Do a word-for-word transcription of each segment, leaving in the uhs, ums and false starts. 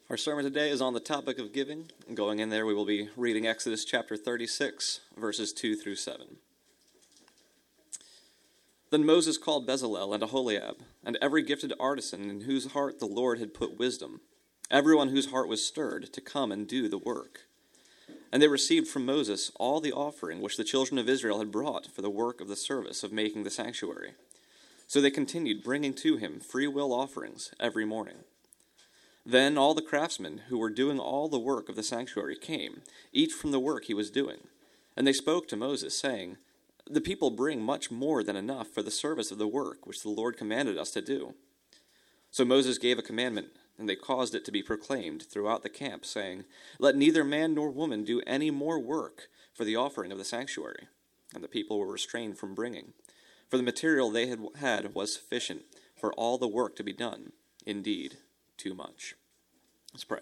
Our sermon today is on the topic of giving. Going in there, we will be reading Exodus chapter thirty-six, verses two through seven. Then Moses called Bezalel and Aholiab, and every gifted artisan in whose heart the Lord had put wisdom, everyone whose heart was stirred, to come and do the work. And they received from Moses all the offering which the children of Israel had brought for the work of the service of making the sanctuary. So they continued bringing to him freewill offerings every morning. Then all the craftsmen who were doing all the work of the sanctuary came, each from the work he was doing. And they spoke to Moses, saying, "The people bring much more than enough for the service of the work which the Lord commanded us to do." So Moses gave a commandment, and they caused it to be proclaimed throughout the camp, saying, "Let neither man nor woman do any more work for the offering of the sanctuary." And the people were restrained from bringing, for the material they had had was sufficient for all the work to be done, indeed, too much. Let's pray.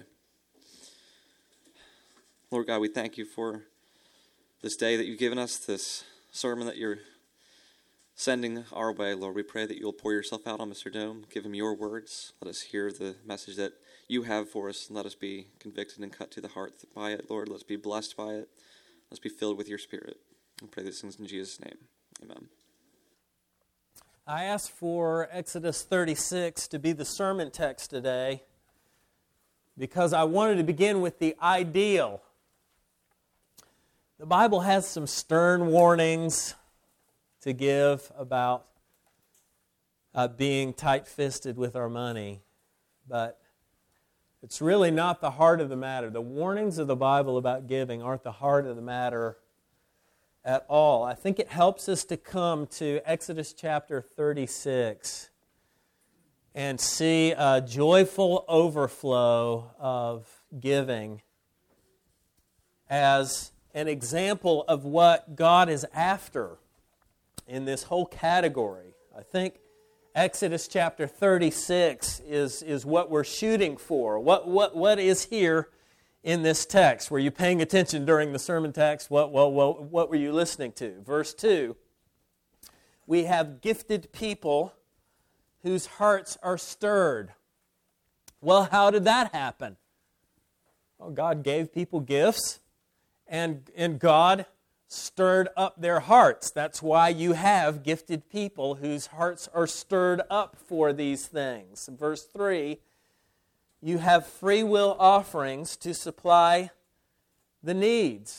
Lord God, we thank you for this day that you've given us, this sermon that you're sending our way. Lord, we pray that you'll pour yourself out on Mister Dome. Give him your words. Let us hear the message that you have for us, and let us be convicted and cut to the heart by it. Lord, let's be blessed by it. Let's be filled with your Spirit. I pray these things in Jesus' name. Amen. I asked for Exodus thirty-six to be the sermon text today because I wanted to begin with the ideal. The Bible has some stern warnings to give about uh, being tight-fisted with our money, but it's really not the heart of the matter. The warnings of the Bible about giving aren't the heart of the matter at all. I think it helps us to come to Exodus chapter thirty-six and see a joyful overflow of giving as an example of what God is after in this whole category. I think Exodus chapter thirty-six is, is what we're shooting for. What, what, what is here in this text? Were you paying attention during the sermon text? What, well, well, what were you listening to? Verse two, we have gifted people whose hearts are stirred. Well, how did that happen? Well, God gave people gifts, and, and God stirred up their hearts. That's why you have gifted people whose hearts are stirred up for these things. In verse three, you have free will offerings to supply the needs.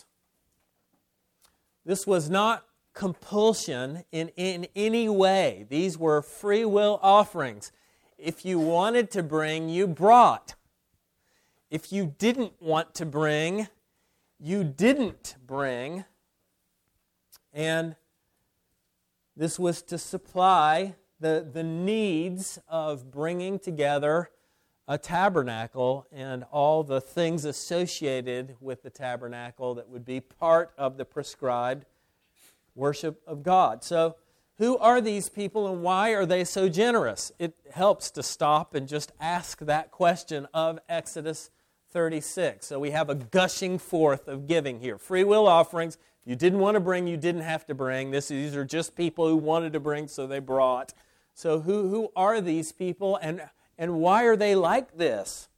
This was not compulsion in, in any way. These were free will offerings. If you wanted to bring, you brought. If you didn't want to bring, you didn't bring. And this was to supply the, the needs of bringing together a tabernacle and all the things associated with the tabernacle that would be part of the prescribed worship of God. So, who are these people and why are they so generous? It helps to stop and just ask that question of Exodus thirty-six. So we have a gushing forth of giving here. Free will offerings. If you didn't want to bring, you didn't have to bring. This, these are just people who wanted to bring, so they brought. So who, who are these people and, and why are they like this?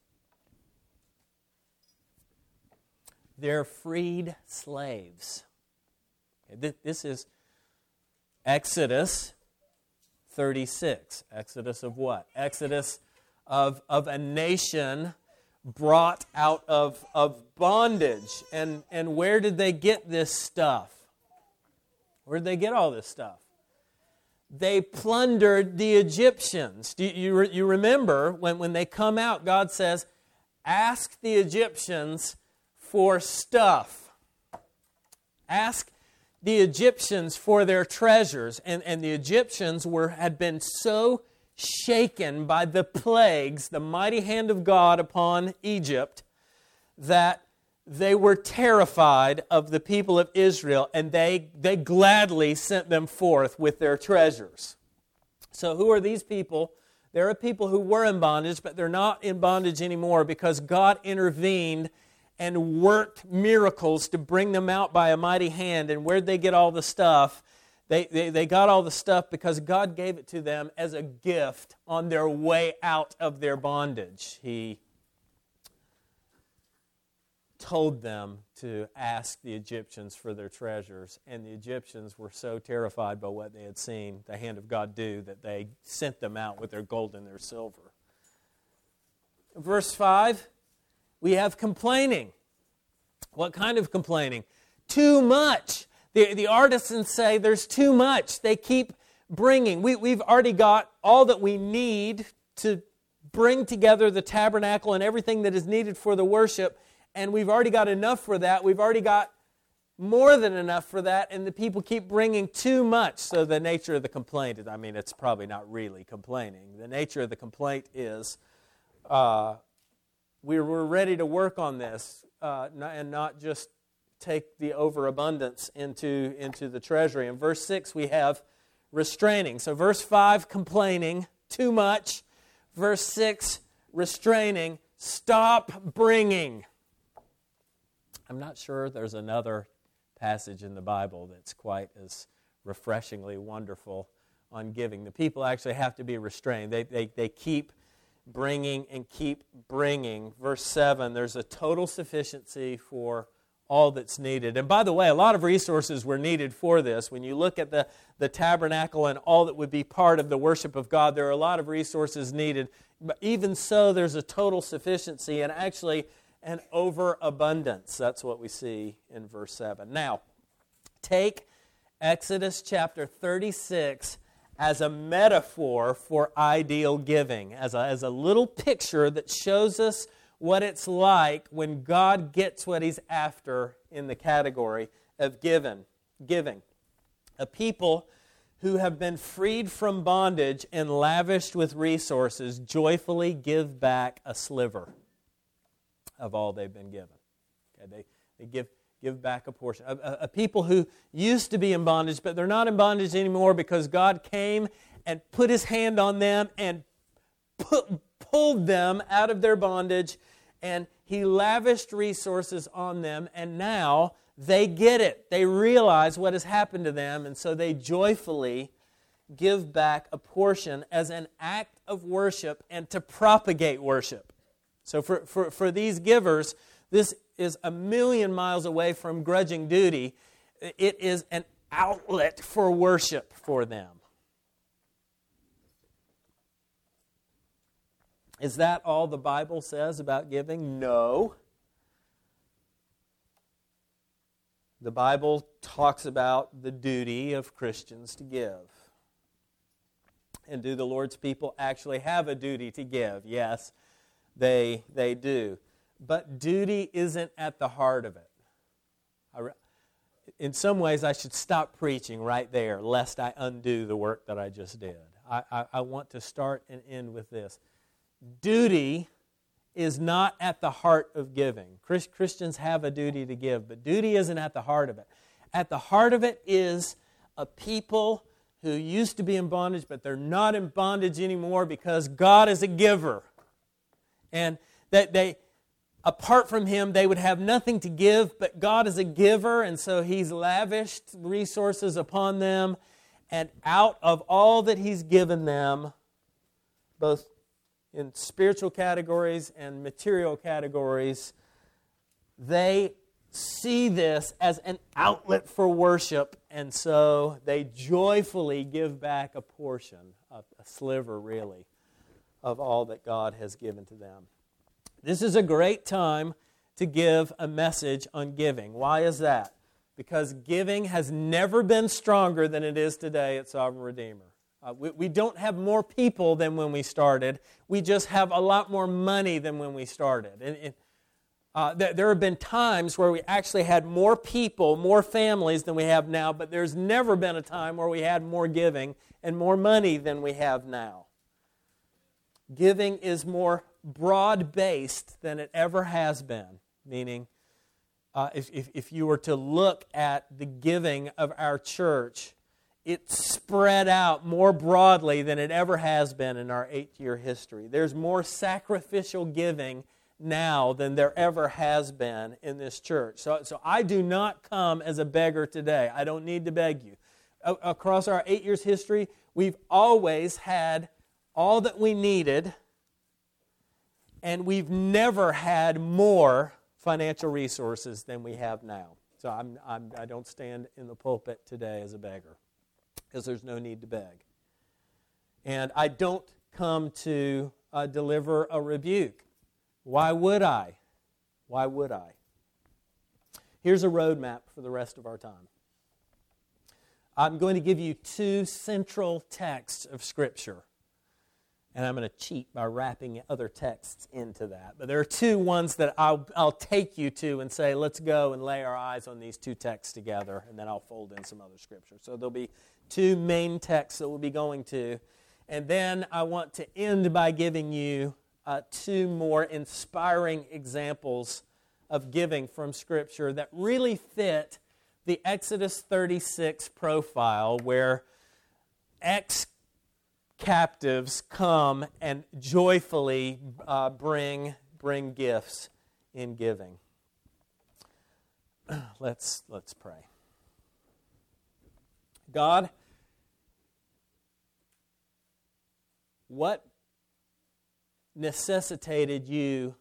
They're freed slaves. This is Exodus thirty-six. Exodus of what? Exodus of, of a nation brought out of, of bondage. And, and where did they get this stuff? Where did they get all this stuff? They plundered the Egyptians. Do you, you remember when, when they come out, God says, ask the Egyptians for stuff. Ask the Egyptians for their treasures. And, and the Egyptians were had been so shaken by the plagues, the mighty hand of God upon Egypt, that they were terrified of the people of Israel, and they, they gladly sent them forth with their treasures. So who are these people? There are people who were in bondage, but they're not in bondage anymore because God intervened and worked miracles to bring them out by a mighty hand. And where'd they get all the stuff? They, they, they got all the stuff because God gave it to them as a gift on their way out of their bondage. He told them to ask the Egyptians for their treasures. And the Egyptians were so terrified by what they had seen the hand of God do that they sent them out with their gold and their silver. Verse five, we have complaining. What kind of complaining? Too much. The, the artisans say there's too much. They keep bringing. We, we've already got all that we need to bring together the tabernacle and everything that is needed for the worship, and we've already got enough for that. We've already got more than enough for that, and the people keep bringing too much. So the nature of the complaint is, I mean, it's probably not really complaining. The nature of the complaint is uh, we're, we're ready to work on this uh, and not just take the overabundance into, into the treasury. In verse six, we have restraining. So verse five, complaining, too much. Verse six, restraining, stop bringing. I'm not sure there's another passage in the Bible that's quite as refreshingly wonderful on giving. The people actually have to be restrained. They, they, they keep bringing and keep bringing. Verse seven, there's a total sufficiency for all that's needed. And by the way, a lot of resources were needed for this. When you look at the, the tabernacle and all that would be part of the worship of God, there are a lot of resources needed. But even so, there's a total sufficiency and actually an overabundance. That's what we see in verse seven. Now, take Exodus chapter thirty-six as a metaphor for ideal giving, as a, as a little picture that shows us what it's like when God gets what He's after in the category of given, giving. A people who have been freed from bondage and lavished with resources joyfully give back a sliver of all they've been given. Okay, they, they give, give back a portion. A, a, a people who used to be in bondage, but they're not in bondage anymore because God came and put His hand on them and put, pulled them out of their bondage, and He lavished resources on them, and now they get it. They realize what has happened to them, and so they joyfully give back a portion as an act of worship and to propagate worship. So for, for, for these givers, this is a million miles away from grudging duty. It is an outlet for worship for them. Is that all the Bible says about giving? No. The Bible talks about the duty of Christians to give. And do the Lord's people actually have a duty to give? Yes, they, they do. But duty isn't at the heart of it. I re- In some ways, I should stop preaching right there, lest I undo the work that I just did. I, I, I want to start and end with this. Duty is not at the heart of giving. Christians have a duty to give, but duty isn't at the heart of it. At the heart of it is a people who used to be in bondage, but they're not in bondage anymore because God is a giver. And that they, apart from Him, they would have nothing to give, but God is a giver, and so He's lavished resources upon them, and out of all that He's given them, both in spiritual categories and material categories, they see this as an outlet for worship, and so they joyfully give back a portion, a, a sliver really, of all that God has given to them. This is a great time to give a message on giving. Why is that? Because giving has never been stronger than it is today at Sovereign Redeemer. Uh, we, we don't have more people than when we started. We just have a lot more money than when we started. And, and uh, th- there have been times where we actually had more people, more families than we have now, but there's never been a time where we had more giving and more money than we have now. Giving is more broad-based than it ever has been, meaning uh, if, if, if you were to look at the giving of our church, it's spread out more broadly than it ever has been in our eight-year history. There's more sacrificial giving now than there ever has been in this church. So, so I do not come as a beggar today. I don't need to beg you. A- across our eight years history, we've always had all that we needed, and we've never had more financial resources than we have now. So I'm, I'm, I don't stand in the pulpit today as a beggar, because there's no need to beg. And I don't come to uh, deliver a rebuke. Why would I? Why would I? Here's a roadmap for the rest of our time. I'm going to give you two central texts of Scripture. And I'm going to cheat by wrapping other texts into that. But there are two ones that I'll, I'll take you to and say, let's go and lay our eyes on these two texts together, and then I'll fold in some other Scripture. So there'll be two main texts that we'll be going to. And then I want to end by giving you uh, two more inspiring examples of giving from Scripture that really fit the Exodus thirty-six profile, where ex captives come and joyfully uh, bring bring gifts in giving. Let's let's pray. God, what necessitated you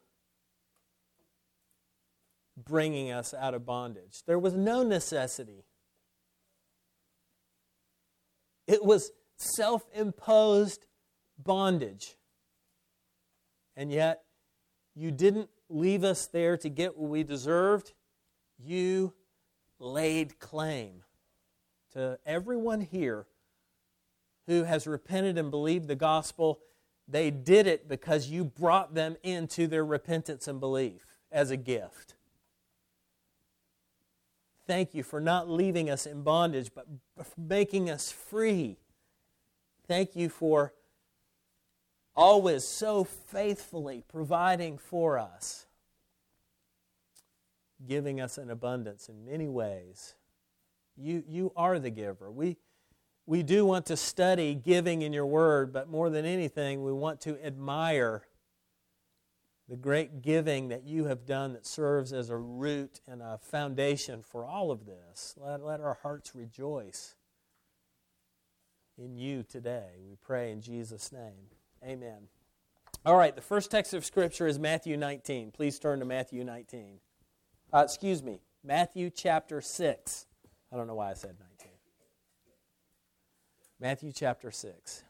bringing us out of bondage? There was no necessity. It was self-imposed bondage. And yet, you didn't leave us there to get what we deserved. You laid claim to everyone here who has repented and believed the gospel. They did it because you brought them into their repentance and belief as a gift. Thank you for not leaving us in bondage, but making us free. Thank you for always so faithfully providing for us, giving us an abundance in many ways. You, you are the giver. We, we do want to study giving in your word, but more than anything, we want to admire the great giving that you have done that serves as a root and a foundation for all of this. Let, let our hearts rejoice in you today. We pray in Jesus' name. Amen. All right, the first text of Scripture is Matthew nineteen. Please turn to Matthew nineteen. Uh, excuse me, Matthew chapter six. I don't know why I said nineteen. Matthew chapter six.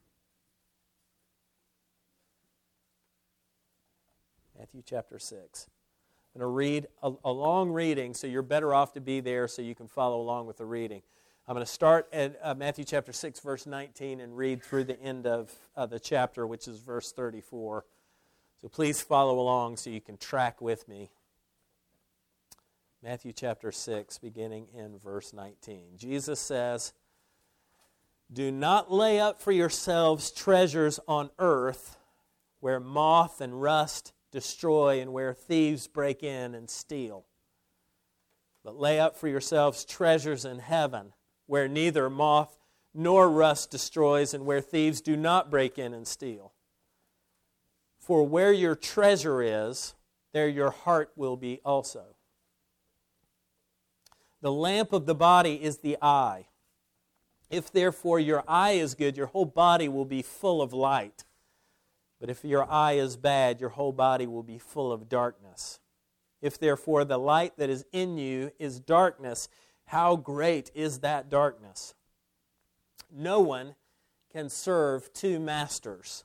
Matthew chapter six. I'm going to read a, a long reading, so you're better off to be there so you can follow along with the reading. I'm going to start at uh, Matthew chapter six, verse nineteen, and read through the end of uh, the chapter, which is verse thirty-four. So please follow along so you can track with me. Matthew chapter six, beginning in verse nineteen. Jesus says, "Do not lay up for yourselves treasures on earth, where moth and rust destroy and where thieves break in and steal. But lay up for yourselves treasures in heaven, where neither moth nor rust destroys and where thieves do not break in and steal. For where your treasure is, there your heart will be also. The lamp of the body is the eye. If therefore your eye is good, your whole body will be full of light. But if your eye is bad, your whole body will be full of darkness. If therefore the light that is in you is darkness, how great is that darkness? No one can serve two masters.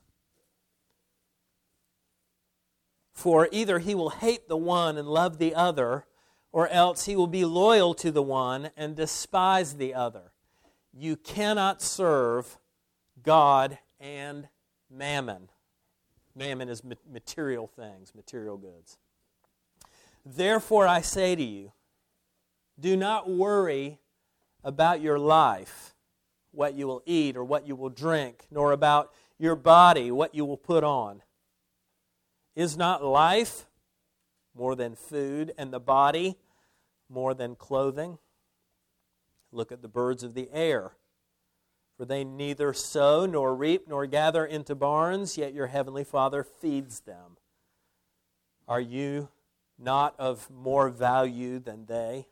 For either he will hate the one and love the other, or else he will be loyal to the one and despise the other. You cannot serve God and mammon." Mammon is material things, material goods. "Therefore I say to you, do not worry about your life, what you will eat or what you will drink, nor about your body, what you will put on. Is not life more than food, and the body more than clothing? Look at the birds of the air. For they neither sow nor reap nor gather into barns, yet your heavenly Father feeds them. Are you not of more value than they?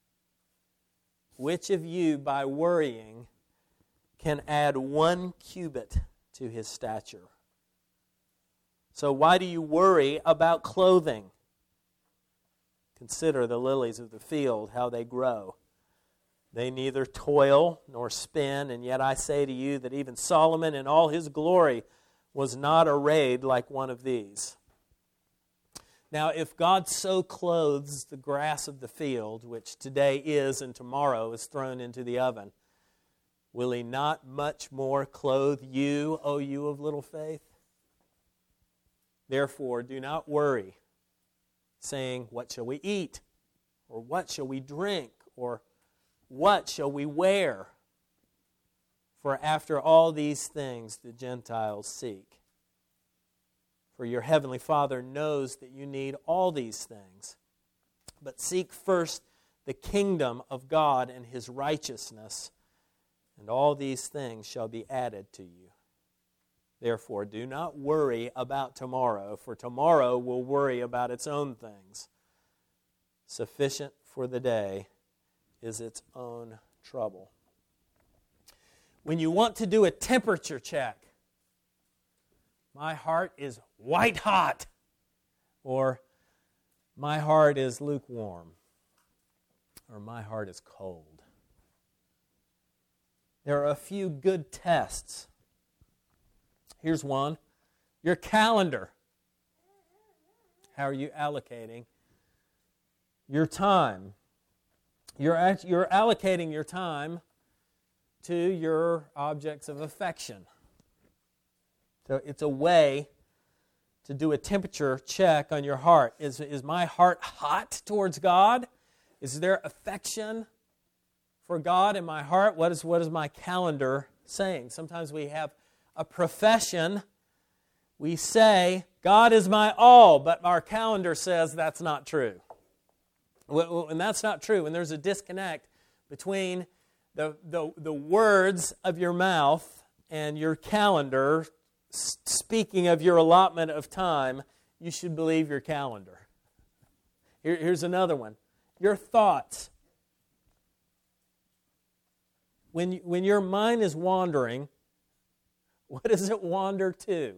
Which of you, by worrying, can add one cubit to his stature? So why do you worry about clothing? Consider the lilies of the field, how they grow. They neither toil nor spin, and yet I say to you that even Solomon in all his glory was not arrayed like one of these. Now, if God so clothes the grass of the field, which today is and tomorrow is thrown into the oven, will He not much more clothe you, O you of little faith? Therefore, do not worry, saying, what shall we eat? Or what shall we drink? Or what shall we wear? For after all these things the Gentiles seek. For your heavenly Father knows that you need all these things. But seek first the kingdom of God and His righteousness, and all these things shall be added to you. Therefore, do not worry about tomorrow, for tomorrow will worry about its own things. Sufficient for the day is its own trouble. When you want to do a temperature check, my heart is white hot, or my heart is lukewarm, or my heart is cold. There are a few good tests. Here's one. Your calendar. How are you allocating your time? You're, you're allocating your time to your objects of affection. So it's a way to do a temperature check on your heart. Is, is my heart hot towards God? Is there affection for God in my heart? What is, what is my calendar saying? Sometimes we have a profession. We say, God is my all, but our calendar says that's not true. And that's not true. And there's a disconnect between the, the, the words of your mouth and your calendar. Speaking of your allotment of time, you should believe your calendar. Here, here's another one. Your thoughts. When, you, when your mind is wandering, what does it wander to?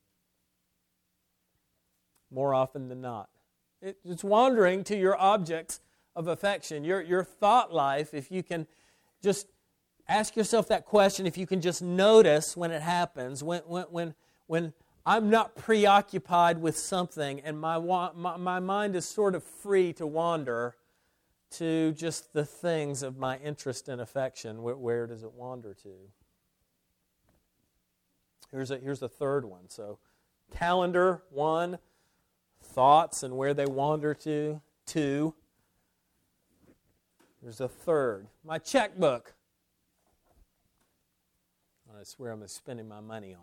More often than not. It, it's wandering to your objects of affection. Your, your thought life, if you can just ask yourself that question, if you can just notice when it happens, when when when, when I'm not preoccupied with something and my, my my mind is sort of free to wander to just the things of my interest and affection, where, where does it wander to? Here's a, here's a third one. So, calendar, one. Thoughts and where they wander to, two. There's a third. My checkbook. That's where I'm spending my money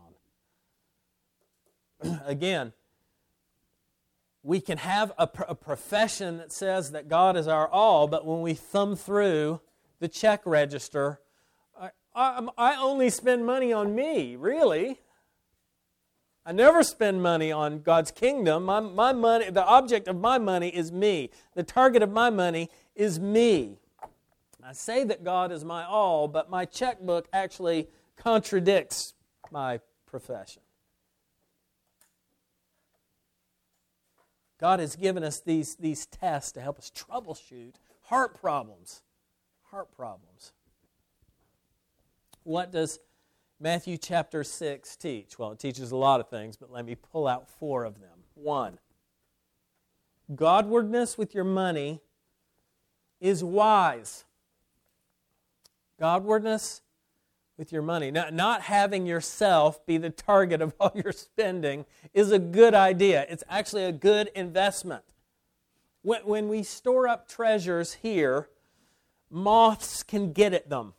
on. Again, we can have a, a profession that says that God is our all, but when we thumb through the check register, I, I, I only spend money on me, really. I never spend money on God's kingdom. My, my money, the object of my money is me. The target of my money is me. I say that God is my all, but my checkbook actually contradicts my profession. God has given us these, these tests to help us troubleshoot heart problems. Heart problems. What does Matthew chapter six teach? Well, it teaches a lot of things, but let me pull out four of them. One, Godwardness with your money is wise. Godwardness with your money. Not, not having yourself be the target of all your spending is a good idea. It's actually a good investment. When, when we store up treasures here, moths can get at them.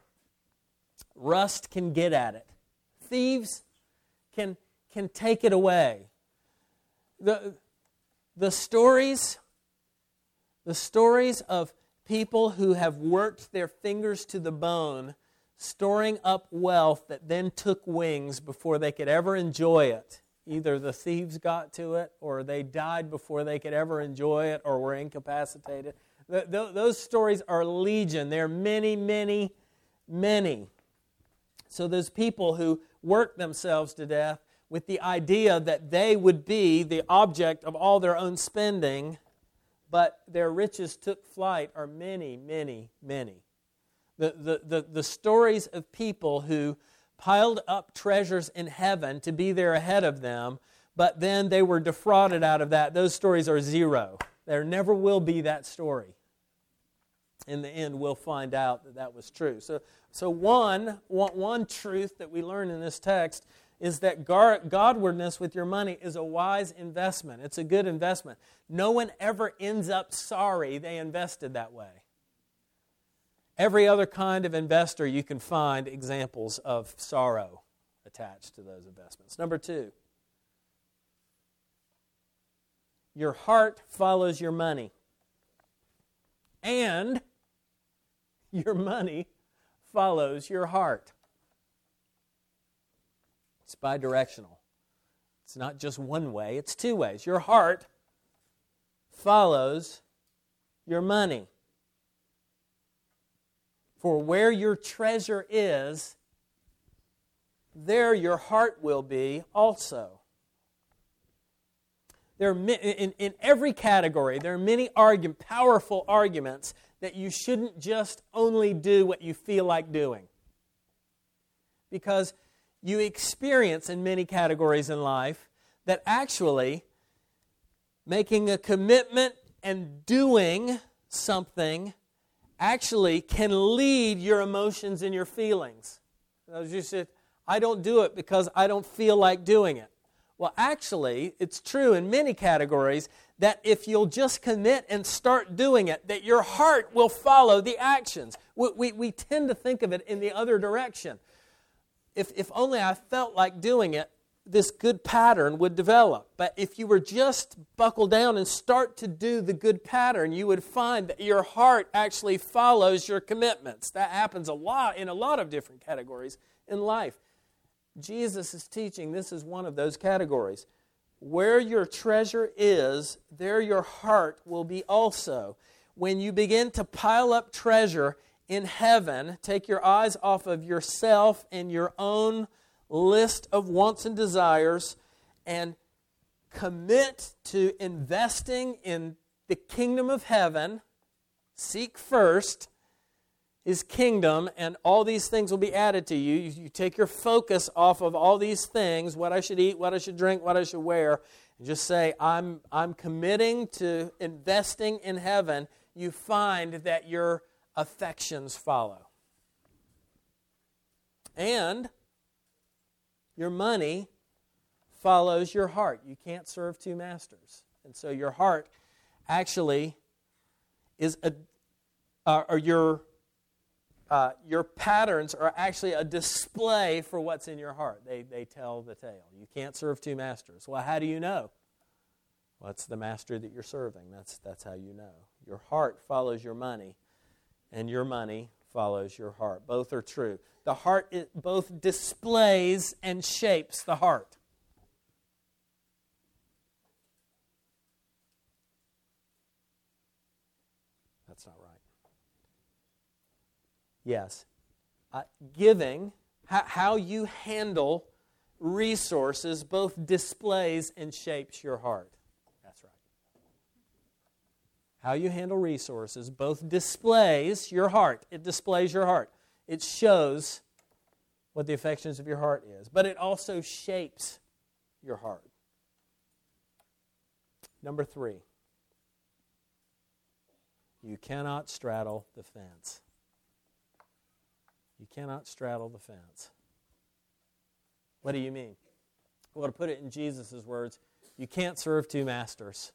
Rust can get at it. Thieves can, can take it away. The, the stories, the stories of people who have worked their fingers to the bone, storing up wealth that then took wings before they could ever enjoy it. Either the thieves got to it, or they died before they could ever enjoy it, or were incapacitated. The, the, those stories are legion. There are many, many, many. So those people who work themselves to death with the idea that they would be the object of all their own spending, but their riches took flight are many, many, many. The, the, the, the stories of people who piled up treasures in heaven to be there ahead of them, but then they were defrauded out of that, those stories are zero. There never will be that story. In the end, we'll find out that that was true. So, so one, one, one truth that we learn in this text is that Godwardness with your money is a wise investment. It's a good investment. No one ever ends up sorry they invested that way. Every other kind of investor, you can find examples of sorrow attached to those investments. Number two, your heart follows your money. And your money follows your heart. It's bidirectional. It's not just one way, it's two ways. Your heart follows your money. For where your treasure is, there your heart will be also. There are, in, in every category, there are many argument, powerful arguments that you shouldn't just only do what you feel like doing. Because you experience in many categories in life that actually making a commitment and doing something actually can lead your emotions and your feelings. As you said, I don't do it because I don't feel like doing it. Well, actually, it's true in many categories that if you'll just commit and start doing it, that your heart will follow the actions. We, we, we tend to think of it in the other direction. If, if only I felt like doing it, this good pattern would develop. But if you were just buckle down and start to do the good pattern, you would find that your heart actually follows your commitments. That happens a lot in a lot of different categories in life. Jesus is teaching this is one of those categories. Where your treasure is, there your heart will be also. When you begin to pile up treasure in heaven, take your eyes off of yourself and your own list of wants and desires and commit to investing in the kingdom of heaven. Seek first His kingdom, and all these things will be added to you. You take your focus off of all these things, what I should eat, what I should drink, what I should wear, and just say, I'm, I'm committing to investing in heaven. You find that your affections follow. And your money follows your heart. You can't serve two masters. And so your heart actually is a, uh, or your Uh, your patterns are actually a display for what's in your heart. They, they tell the tale. You can't serve two masters. Well, how do you know? Well, it's the master that you're serving. That's, that's how you know. Your heart follows your money, and your money follows your heart. Both are true. The heart it both displays and shapes the heart. That's not right. Yes. Uh, giving, how, how you handle resources both displays and shapes your heart. That's right. How you handle resources both displays your heart. It displays your heart. It shows what the affections of your heart is. But it also shapes your heart. Number three. You cannot straddle the fence. You cannot straddle the fence. What do you mean? Well, to put it in Jesus' words, you can't serve two masters.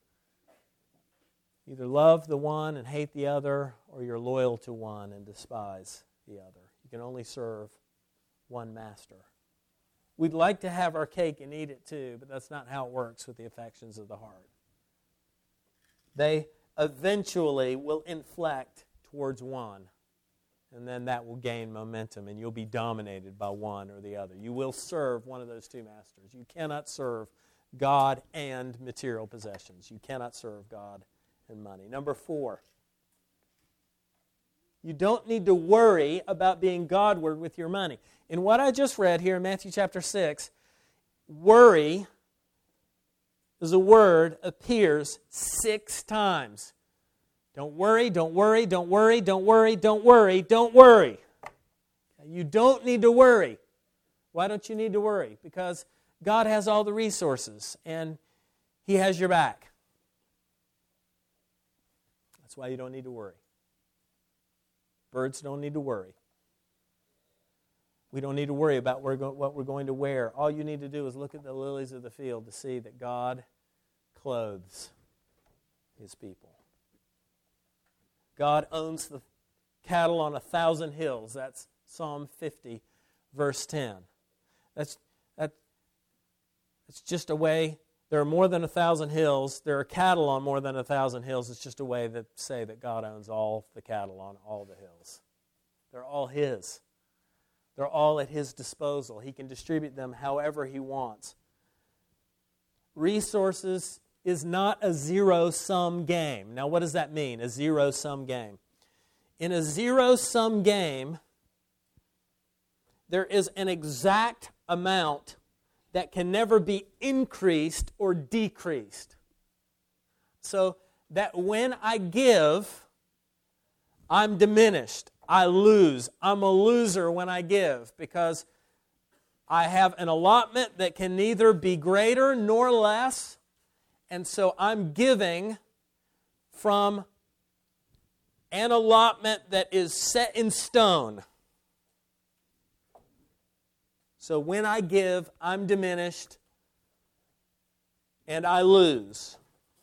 Either love the one and hate the other, or you're loyal to one and despise the other. You can only serve one master. We'd like to have our cake and eat it too, but that's not how it works with the affections of the heart. They eventually will inflect towards one. And then that will gain momentum, and you'll be dominated by one or the other. You will serve one of those two masters. You cannot serve God and material possessions. You cannot serve God and money. Number four, you don't need to worry about being Godward with your money. In what I just read here in Matthew chapter six, worry the word appears six times. Don't worry, don't worry, don't worry, don't worry, don't worry, don't worry. You don't need to worry. Why don't you need to worry? Because God has all the resources and He has your back. That's why you don't need to worry. Birds don't need to worry. We don't need to worry about what we're going to wear. All you need to do is look at the lilies of the field to see that God clothes His people. God owns the cattle on a thousand hills. That's Psalm fifty, verse ten. That's, that, that's just a way. There are more than a thousand hills. There are cattle on more than a thousand hills. It's just a way to say that God owns all the cattle on all the hills. They're all His. They're all at His disposal. He can distribute them however He wants. Resources is not a zero-sum game. Now, what does that mean, a zero-sum game? In a zero-sum game, there is an exact amount that can never be increased or decreased. So that when I give, I'm diminished. I lose. I'm a loser when I give because I have an allotment that can neither be greater nor less. And so I'm giving from an allotment that is set in stone. So when I give, I'm diminished and I lose.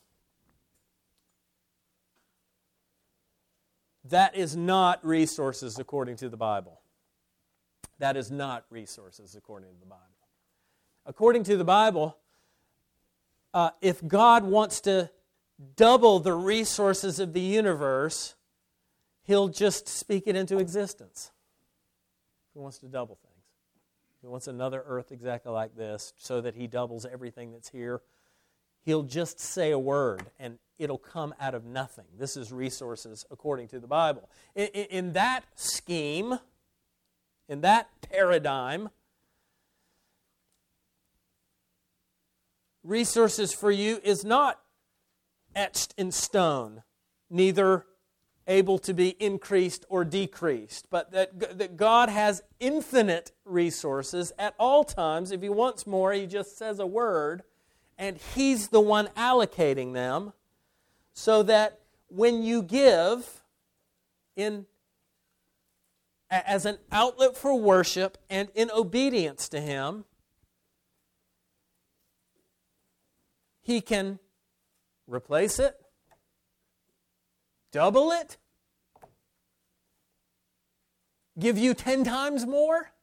That is not resources according to the Bible. That is not resources according to the Bible. According to the Bible, uh, if God wants to double the resources of the universe, He'll just speak it into existence. He wants to double things. He wants another earth exactly like this so that He doubles everything that's here. He'll just say a word and it'll come out of nothing. This is resources according to the Bible. In, in, in that scheme, in that paradigm, resources for you is not etched in stone, neither able to be increased or decreased, but that, that God has infinite resources at all times. If He wants more, He just says a word, and He's the one allocating them, so that when you give in as an outlet for worship and in obedience to Him, He can replace it, double it, give you ten times more,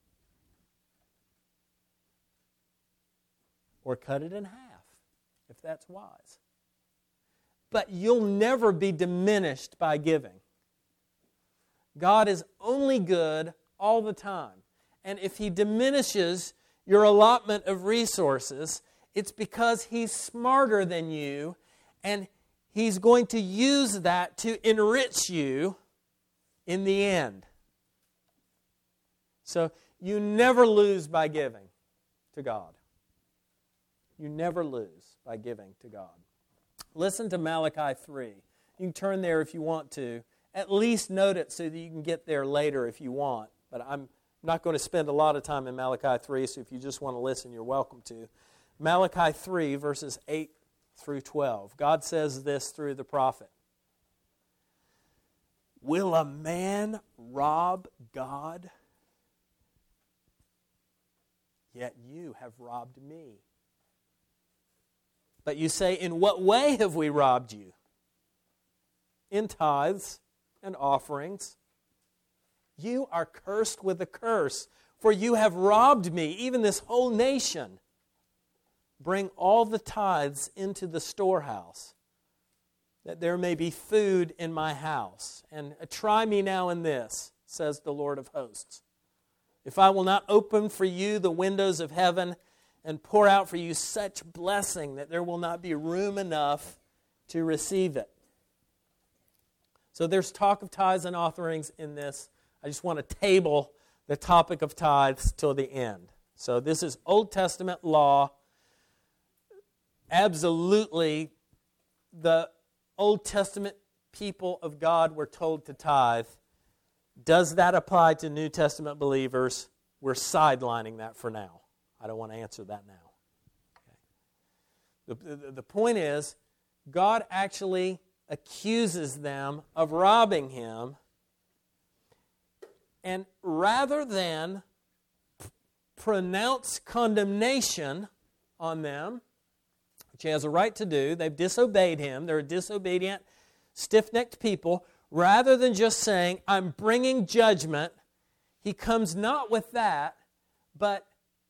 or cut it in half, if that's wise. But you'll never be diminished by giving. God is only good all the time. And if He diminishes your allotment of resources, it's because He's smarter than you, and He's going to use that to enrich you in the end. So you never lose by giving to God. You never lose by giving to God. Listen to Malachi three. You can turn there if you want to. At least note it so that you can get there later if you want. But I'm not going to spend a lot of time in Malachi three, so if you just want to listen, you're welcome to. Malachi three, verses eight through twelve. God says this through the prophet. Will a man rob God? Yet you have robbed me. But you say, in what way have we robbed you? In tithes and offerings. You are cursed with a curse, for you have robbed me, even this whole nation. Bring all the tithes into the storehouse, that there may be food in my house. And try me now in this, says the Lord of hosts. If I will not open for you the windows of heaven and pour out for you such blessing that there will not be room enough to receive it. So there's talk of tithes and offerings in this. I just want to table the topic of tithes till the end. So this is Old Testament law absolutely the Old Testament people of God were told to tithe. Does that apply to New Testament believers? We're sidelining that for now. I don't want to answer that now. Okay. The, the, the point is, God actually accuses them of robbing Him, and rather than p- pronounce condemnation on them, which He has a right to do, they've disobeyed Him, they're a disobedient, stiff-necked people, rather than just saying, I'm bringing judgment, He comes not with that, but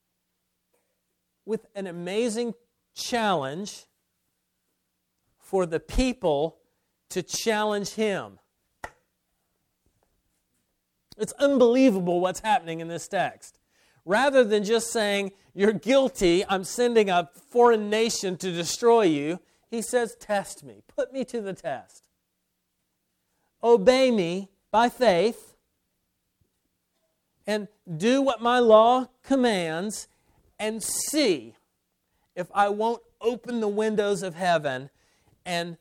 with an amazing challenge for the people to challenge Him. It's unbelievable what's happening in this text. Rather than just saying, you're guilty, I'm sending a foreign nation to destroy you, He says, test me, put me to the test. Obey me by faith and do what my law commands and see if I won't open the windows of heaven and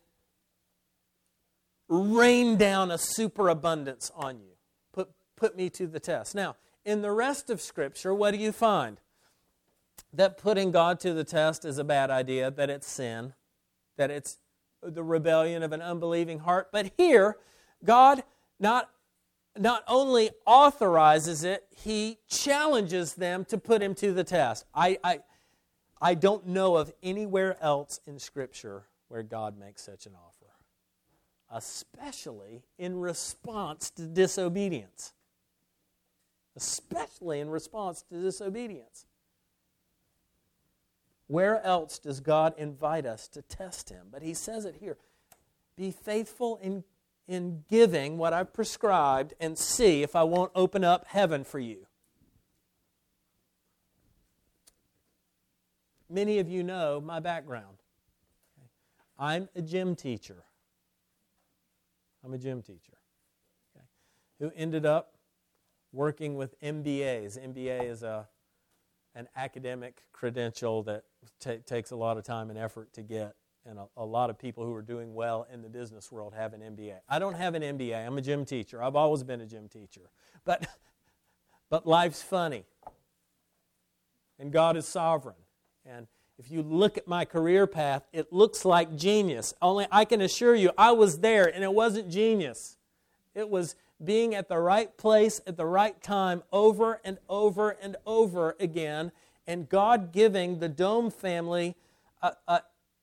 rain down a superabundance on you. Put, put me to the test. Now, in the rest of Scripture, what do you find? That putting God to the test is a bad idea, that it's sin, that it's the rebellion of an unbelieving heart. But here, God not, not only authorizes it, He challenges them to put Him to the test. I, I, I don't know of anywhere else in Scripture where God makes such an offer, especially in response to disobedience. Especially in response to disobedience. Where else does God invite us to test Him? But He says it here. Be faithful in, in giving what I've prescribed and see if I won't open up heaven for you. Many of you know my background. I'm a gym teacher. I'm a gym teacher. Okay, who ended up working with M B As. M B A is a an academic credential that t- takes a lot of time and effort to get, and a, a lot of people who are doing well in the business world have an M B A. I don't have an M B A. I'm a gym teacher. I've always been a gym teacher. But, but life's funny, and God is sovereign. And if you look at my career path, it looks like genius. Only I can assure you, I was there, and it wasn't genius. It was being at the right place at the right time over and over and over again, and God giving the Dome family a, a,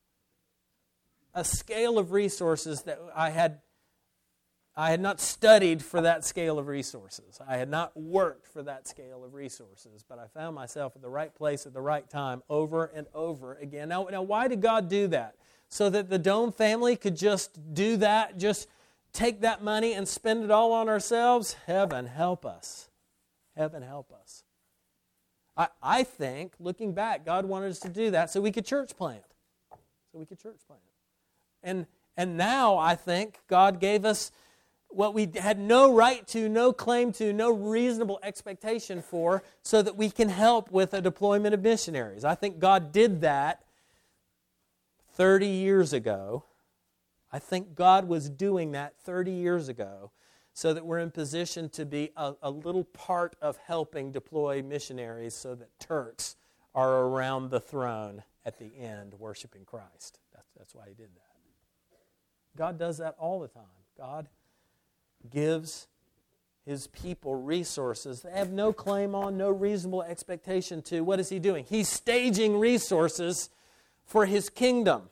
a scale of resources that I had I had not studied for that scale of resources. I had not worked for that scale of resources, but I found myself at the right place at the right time over and over again. Now, now why did God do that? So that the Dome family could just do that, just take that money and spend it all on ourselves? Heaven help us. Heaven help us. I, I think, looking back, God wanted us to do that so we could church plant. So we could church plant. And, and now I think God gave us what we had no right to, no claim to, no reasonable expectation for, so that we can help with a deployment of missionaries. I think God did that thirty years ago. I think God was doing that thirty years ago so that we're in position to be a, a little part of helping deploy missionaries so that Turks are around the throne at the end worshiping Christ. That's, that's why He did that. God does that all the time. God gives His people resources they have no claim on, no reasonable expectation to. What is He doing? He's staging resources for His kingdom.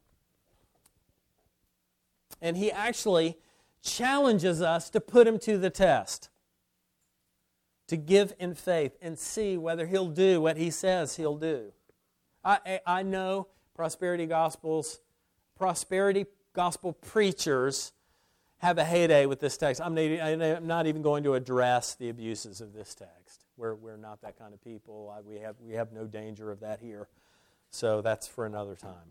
And He actually challenges us to put Him to the test, to give in faith and see whether He'll do what He says He'll do. I, I know prosperity gospels, prosperity gospel preachers have a heyday with this text. I'm not, I'm not even going to address the abuses of this text. We're, we're not that kind of people. We have, we have no danger of that here. So that's for another time.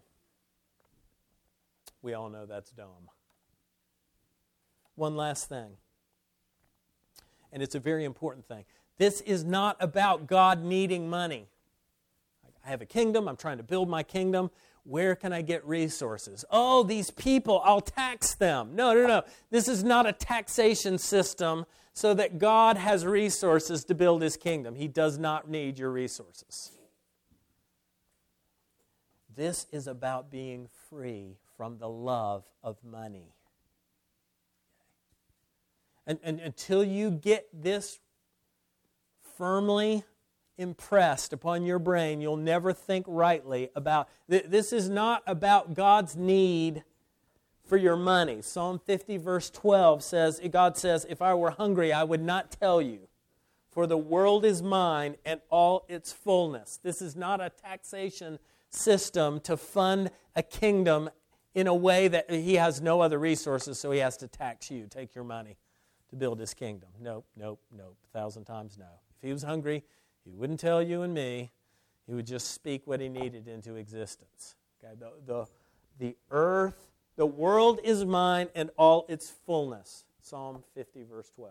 We all know that's dumb. One last thing, and it's a very important thing. This is not about God needing money. I have a kingdom. I'm trying to build my kingdom. Where can I get resources? Oh, these people, I'll tax them. No, no, no. This is not a taxation system so that God has resources to build His kingdom. He does not need your resources. This is about being free from the love of money. And, and until you get this firmly impressed upon your brain, you'll never think rightly about, this is not about God's need for your money. Psalm fifty verse twelve says, God says, if I were hungry, I would not tell you, for the world is mine and all its fullness. This is not a taxation system to fund a kingdom in a way that He has no other resources, so He has to tax you, take your money to build His kingdom. Nope, nope, nope, a thousand times no. If He was hungry, He wouldn't tell you and me. He would just speak what He needed into existence. Okay, the, the, the earth, the world is mine and all its fullness. Psalm fifty, verse twelve.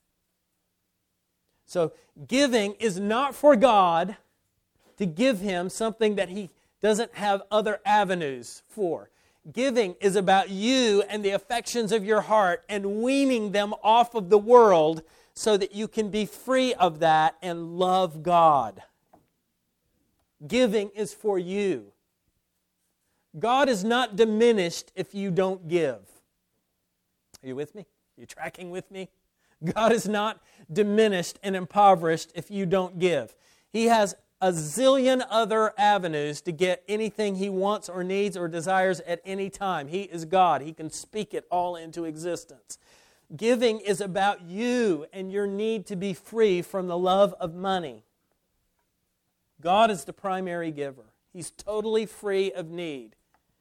So giving is not for God to give Him something that He doesn't have other avenues for. Giving is about you and the affections of your heart and weaning them off of the world so that you can be free of that and love God. Giving is for you. God is not diminished if you don't give. Are you with me? Are you tracking with me? God is not diminished and impoverished if you don't give. He has a zillion other avenues to get anything He wants or needs or desires at any time. He is God. He can speak it all into existence. Giving is about you and your need to be free from the love of money. God is the primary giver. He's totally free of need.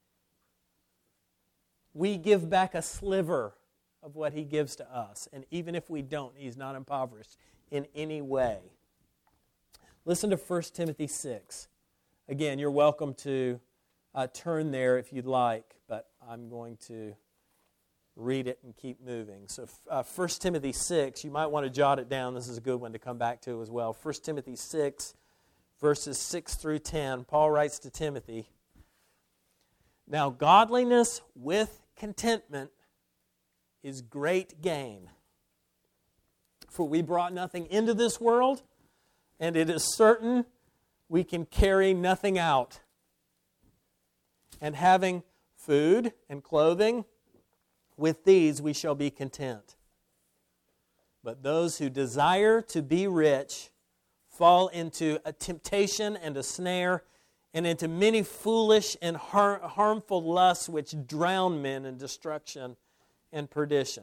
We give back a sliver of what He gives to us. And even if we don't, He's not impoverished in any way. Listen to First Timothy six. Again, you're welcome to uh, turn there if you'd like, but I'm going to read it and keep moving. So uh, First Timothy six, you might want to jot it down. This is a good one to come back to as well. First Timothy six, verses six through ten. Paul writes to Timothy, now godliness with contentment is great gain. For we brought nothing into this world, and it is certain we can carry nothing out. And having food and clothing, with these we shall be content. But those who desire to be rich fall into a temptation and a snare, and into many foolish and har- harmful lusts which drown men in destruction and perdition.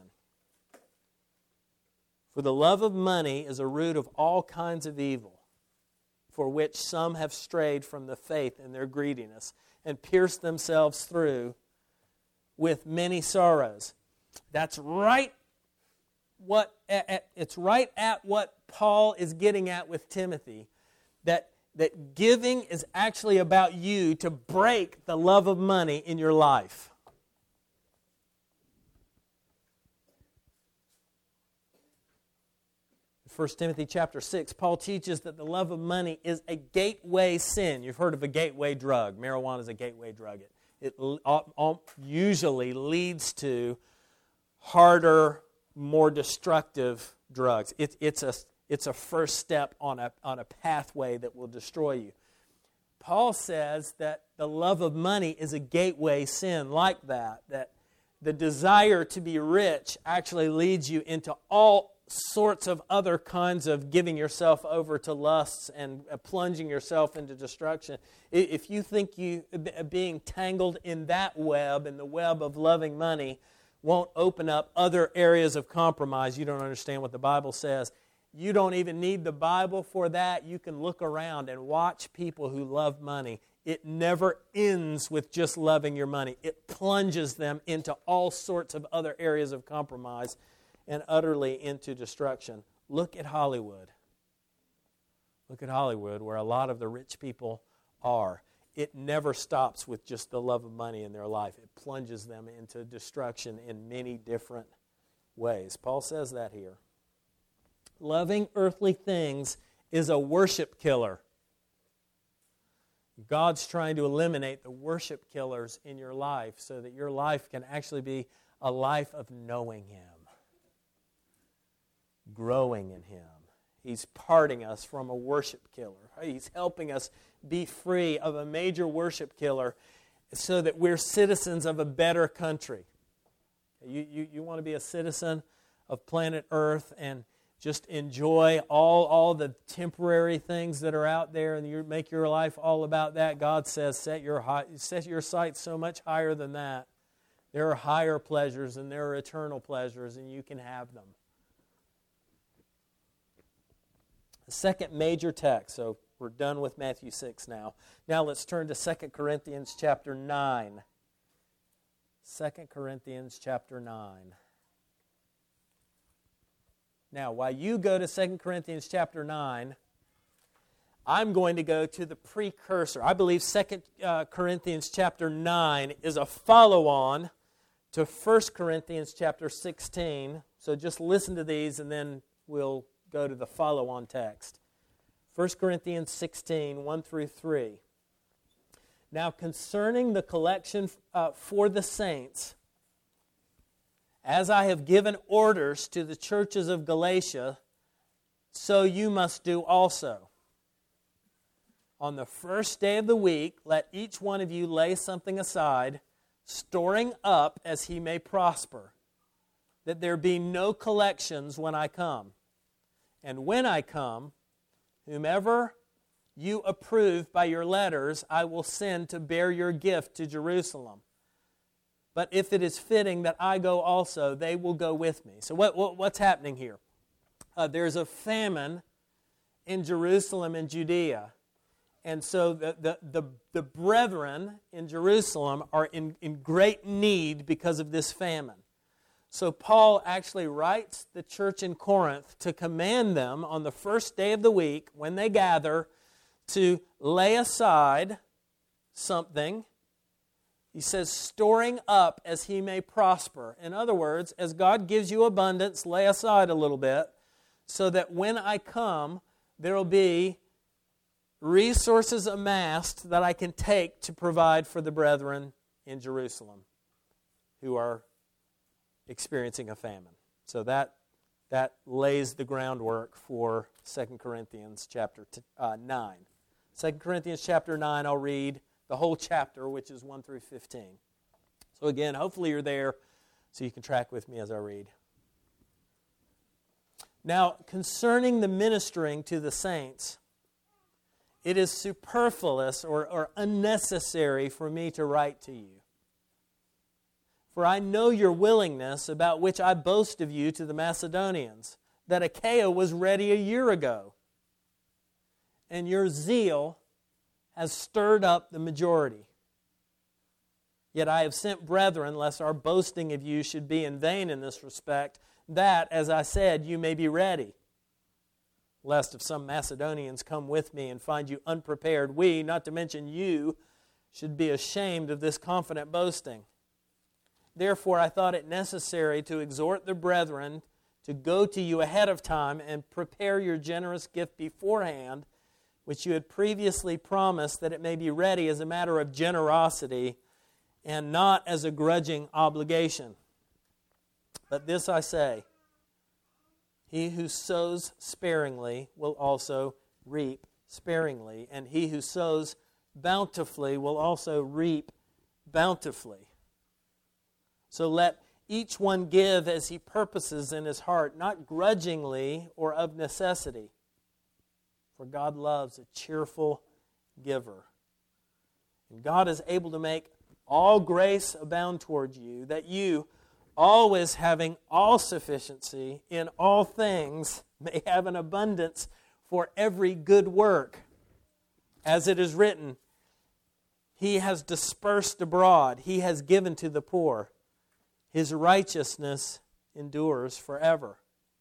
For the love of money is a root of all kinds of evil, for which some have strayed from the faith in their greediness, and pierced themselves through with many sorrows. That's right what it's right at what Paul is getting at with Timothy, that that giving is actually about you to break the love of money in your life. First Timothy chapter six, Paul teaches that the love of money is a gateway sin. You've heard of a gateway drug. Marijuana is a gateway drug. It, it usually leads to harder, more destructive drugs. It, it's a it's a first step on a on a pathway that will destroy you. Paul says that the love of money is a gateway sin like that. That the desire to be rich actually leads you into all sorts of other kinds of giving yourself over to lusts and plunging yourself into destruction. If you think you being tangled in that web, in the web of loving money, won't open up other areas of compromise, you don't understand what the Bible says. You don't even need the Bible for that. You can look around and watch people who love money. It never ends with just loving your money. It plunges them into all sorts of other areas of compromise and utterly into destruction. Look at Hollywood. Look at Hollywood, where a lot of the rich people are. It never stops with just the love of money in their life. It plunges them into destruction in many different ways. Paul says that here. Loving earthly things is a worship killer. God's trying to eliminate the worship killers in your life so that your life can actually be a life of knowing Him, growing in Him. He's parting us from a worship killer. He's helping us be free of a major worship killer so that we're citizens of a better country. You, you, you want to be a citizen of planet Earth and just enjoy all, all the temporary things that are out there and you make your life all about that. God says set your, high, set your sights so much higher than that. There are higher pleasures and there are eternal pleasures and you can have them. The second major text, so we're done with Matthew six now. Now let's turn to Second Corinthians chapter nine. Second Corinthians chapter nine. Now, while you go to Second Corinthians chapter nine, I'm going to go to the precursor. I believe Second Corinthians chapter nine is a follow-on to First Corinthians chapter sixteen. So just listen to these and then we'll go to the follow-on text. First Corinthians sixteen, one through three. Now concerning the collection uh, for the saints, as I have given orders to the churches of Galatia, so you must do also. On the first day of the week, let each one of you lay something aside, storing up as he may prosper, that there be no collections when I come. And when I come, whomever you approve by your letters, I will send to bear your gift to Jerusalem. But if it is fitting that I go also, they will go with me. So what, what what's happening here? Uh, there's a famine in Jerusalem and Judea. And so the, the, the, the brethren in Jerusalem are in, in great need because of this famine. So Paul actually writes the church in Corinth to command them on the first day of the week, when they gather, to lay aside something. He says, storing up as he may prosper. In other words, as God gives you abundance, lay aside a little bit, so that when I come, there will be resources amassed that I can take to provide for the brethren in Jerusalem who are experiencing a famine. So that that lays the groundwork for Second Corinthians chapter nine. Second Corinthians chapter nine, I'll read the whole chapter, which is one through fifteen. So again, hopefully you're there so you can track with me as I read. Now, concerning the ministering to the saints, it is superfluous or, or unnecessary for me to write to you. For I know your willingness, about which I boast of you to the Macedonians, that Achaia was ready a year ago, and your zeal has stirred up the majority. Yet I have sent brethren, lest our boasting of you should be in vain in this respect, that, as I said, you may be ready. Lest if some Macedonians come with me and find you unprepared, we, not to mention you, should be ashamed of this confident boasting. Therefore I thought it necessary to exhort the brethren to go to you ahead of time and prepare your generous gift beforehand, which you had previously promised, that it may be ready as a matter of generosity and not as a grudging obligation. But this I say, he who sows sparingly will also reap sparingly, and he who sows bountifully will also reap bountifully. So let each one give as he purposes in his heart, not grudgingly or of necessity. For God loves a cheerful giver. And God is able to make all grace abound toward you, that you, always having all sufficiency in all things, may have an abundance for every good work. As it is written, He has dispersed abroad, He has given to the poor. His righteousness endures forever.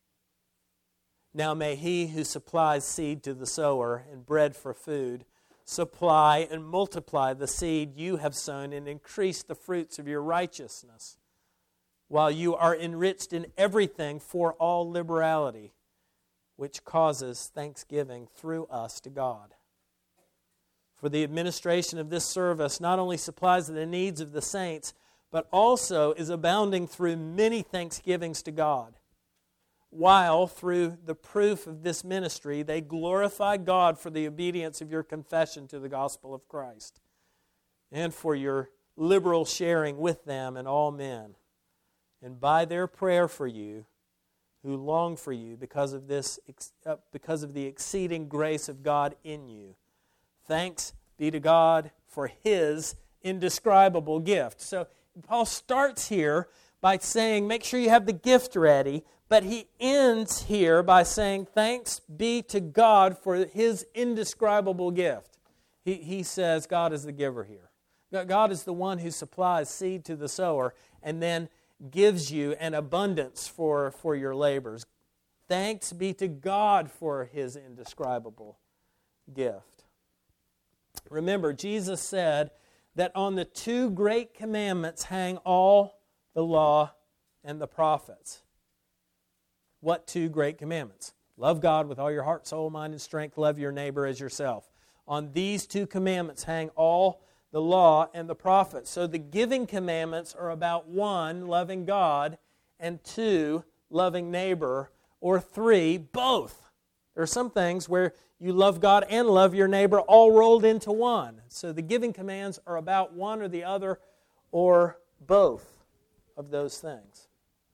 Now may He who supplies seed to the sower and bread for food supply and multiply the seed you have sown and increase the fruits of your righteousness, while you are enriched in everything for all liberality, which causes thanksgiving through us to God. for the administration of this service not only supplies the needs of the saints, but also is abounding through many thanksgivings to God, while through the proof of this ministry they glorify God for the obedience of your confession to the gospel of Christ, and for your liberal sharing with them and all men, and by their prayer for you, who long for you because of this, uh, because of the exceeding grace of God in you. Thanks be to God for His indescribable gift. So Paul starts here by saying, make sure you have the gift ready, but he ends here by saying, thanks be to God for His indescribable gift. He, he says God is the giver here. God is the one who supplies seed to the sower and then gives you an abundance for, for your labors. Thanks be to God for His indescribable gift. Remember, Jesus said that on the two great commandments hang all the law and the prophets. What two great commandments? Love God with all your heart, soul, mind, and strength. Love your neighbor as yourself. On these two commandments hang all the law and the prophets. So the giving commandments are about one, loving God, and two, loving neighbor, or three, both. There are some things where you love God and love your neighbor all rolled into one. So the giving commands are about one or the other or both of those things.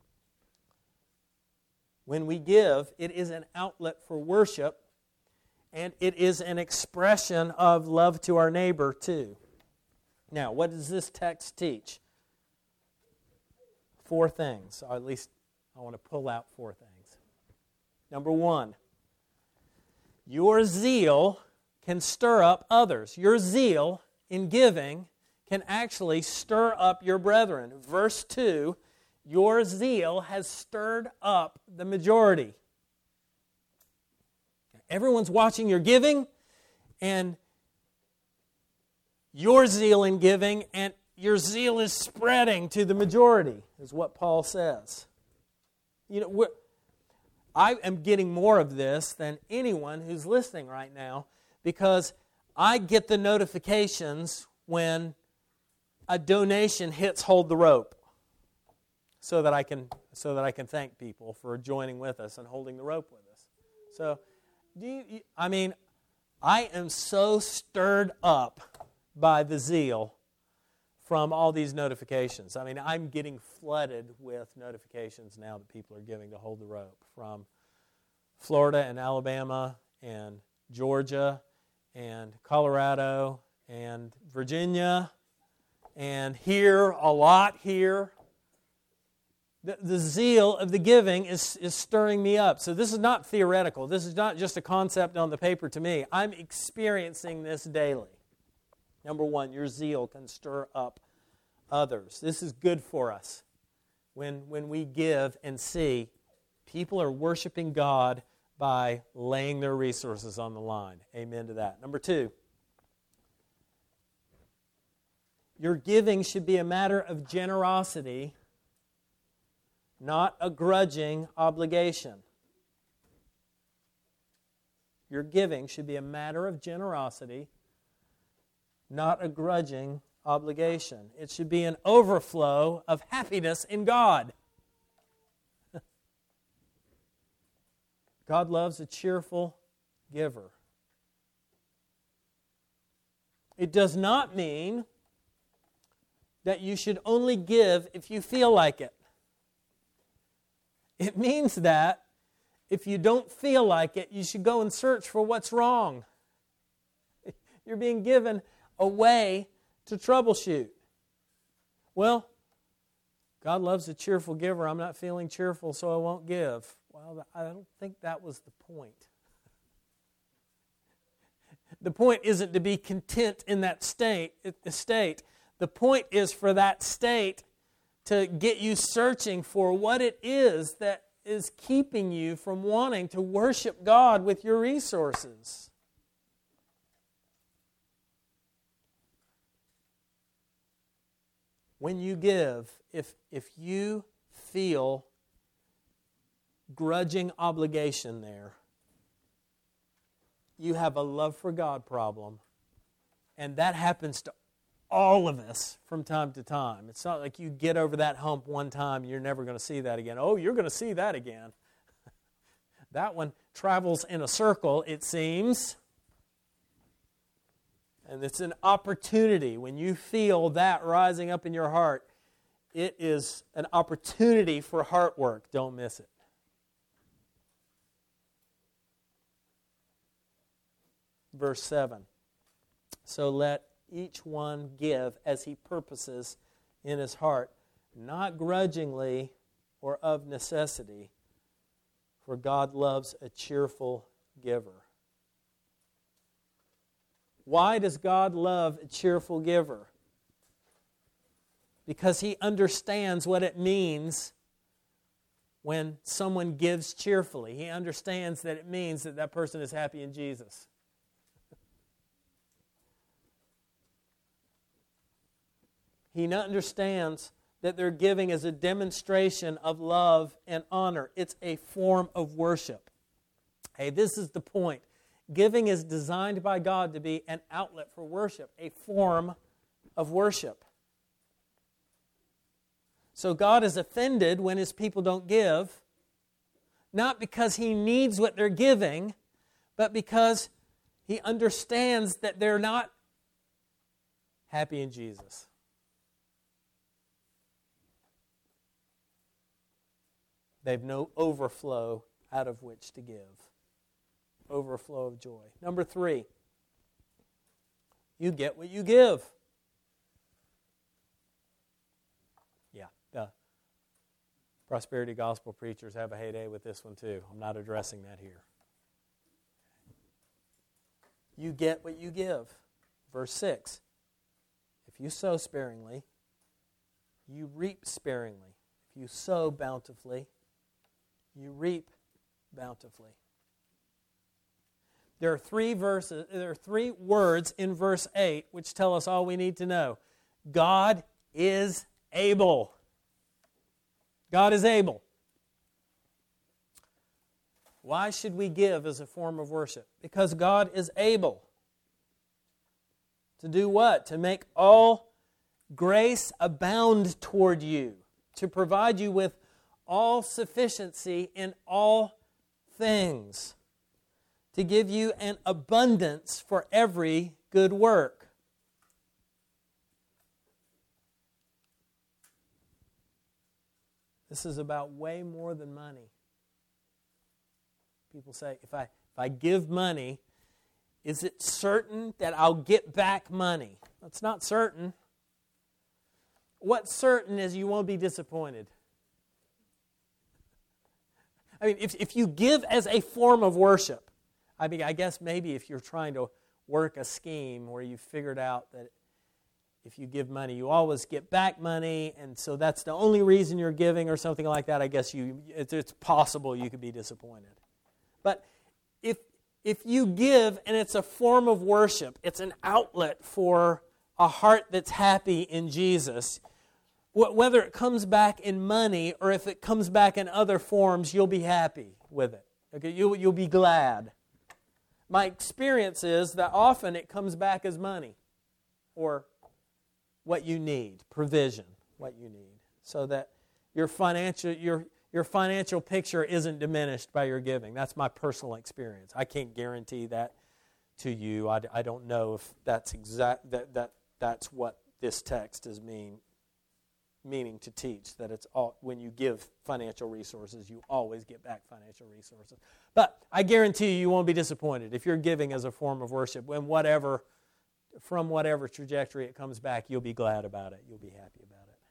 When we give, it is an outlet for worship, and it is an expression of love to our neighbor too. Now, what does this text teach? Four things, or at least I want to pull out four things. Number one, your zeal can stir up others. Your zeal in giving can actually stir up your brethren. Verse two, your zeal has stirred up the majority. Everyone's watching your giving, and your zeal in giving, and your zeal is spreading to the majority, is what Paul says. You know, we're, I am getting more of this than anyone who's listening right now, because I get the notifications when a donation hits Hold the Rope, so that I can so that I can thank people for joining with us and holding the rope with us. So, do you, I mean, I am so stirred up by the zeal from all these notifications. I mean, I'm getting flooded with notifications now that people are giving to Hold the Rope from Florida and Alabama and Georgia and Colorado and Virginia and here, a lot here. The, the zeal of the giving is, is stirring me up. So this is not theoretical. This is not just a concept on the paper to me. I'm experiencing this daily. Number one, your zeal can stir up others. This is good for us when, when we give and see people are worshiping God by laying their resources on the line. Amen to that. Number two, your giving should be a matter of generosity, not a grudging obligation. Your giving should be a matter of generosity, not a grudging obligation. It should be an overflow of happiness in God. God loves a cheerful giver. It does not mean that you should only give if you feel like it. It means that if you don't feel like it, you should go and search for what's wrong. You're being given a way to troubleshoot. Well, God loves a cheerful giver. I'm not feeling cheerful, so I won't give. Well, I don't think that was the point. The point isn't to be content in that state. state. The point is for that state to get you searching for what it is that is keeping you from wanting to worship God with your resources. When you give, if, if you feel grudging obligation there, you have a love for God problem And that happens to all of us from time to time. It's not like you get over that hump one time and you're never going to see that again. Oh, you're going to see that again. That one travels in a circle, it seems. And it's an opportunity. When you feel that rising up in your heart, it is an opportunity for heart work. Don't miss it. Verse seven. So let each one give as he purposes in his heart, not grudgingly or of necessity, for God loves a cheerful giver. Why does God love a cheerful giver? Because He understands what it means when someone gives cheerfully. He understands that it means that that person is happy in Jesus. He understands that their giving is a demonstration of love and honor. It's a form of worship. Hey, this is the point. Giving is designed by God to be an outlet for worship, a form of worship. So God is offended when His people don't give, not because He needs what they're giving, but because He understands that they're not happy in Jesus. They've no overflow out of which to give. Overflow of joy. Number three, you get what you give. Yeah, the prosperity gospel preachers have a heyday with this one too. I'm not addressing that here. You get what you give. Verse six, if you sow sparingly, you reap sparingly. If you sow bountifully, you reap bountifully. There are three verses, there are three words in verse eight which tell us all we need to know. God is able. God is able. Why should we give as a form of worship? Because God is able. To do what? To make all grace abound toward you. To provide you with all sufficiency in all things, to give you an abundance for every good work. This is about way more than money. People say, if I, if I give money, is it certain that I'll get back money? That's not certain. What's certain is you won't be disappointed. I mean, if, if you give as a form of worship, I mean, I guess maybe if you're trying to work a scheme where you figured out that if you give money, you always get back money, and so that's the only reason you're giving or something like that, I guess you it's, it's possible you could be disappointed. But if if you give and it's a form of worship, it's an outlet for a heart that's happy in Jesus, whether it comes back in money or if it comes back in other forms, you'll be happy with it. Okay, you'll, you'll be glad. My experience is that often it comes back as money or what you need, provision, what you need, so that your financial your your financial picture isn't diminished by your giving. That's my personal experience. I can't guarantee that to you. I, I don't know if that's exact that that that's what this text is mean. meaning to teach, that it's all when you give financial resources, you always get back financial resources. But I guarantee you, you won't be disappointed if you're giving as a form of worship. When whatever, from whatever trajectory it comes back, you'll be glad about it. You'll be happy about it.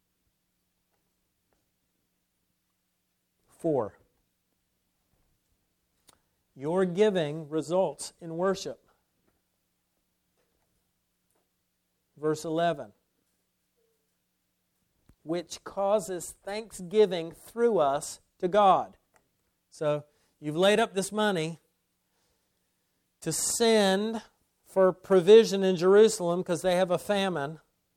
Four, your giving results in worship. Verse eleven. Which causes thanksgiving through us to God. So you've laid up this money to send for provision in Jerusalem because they have a famine.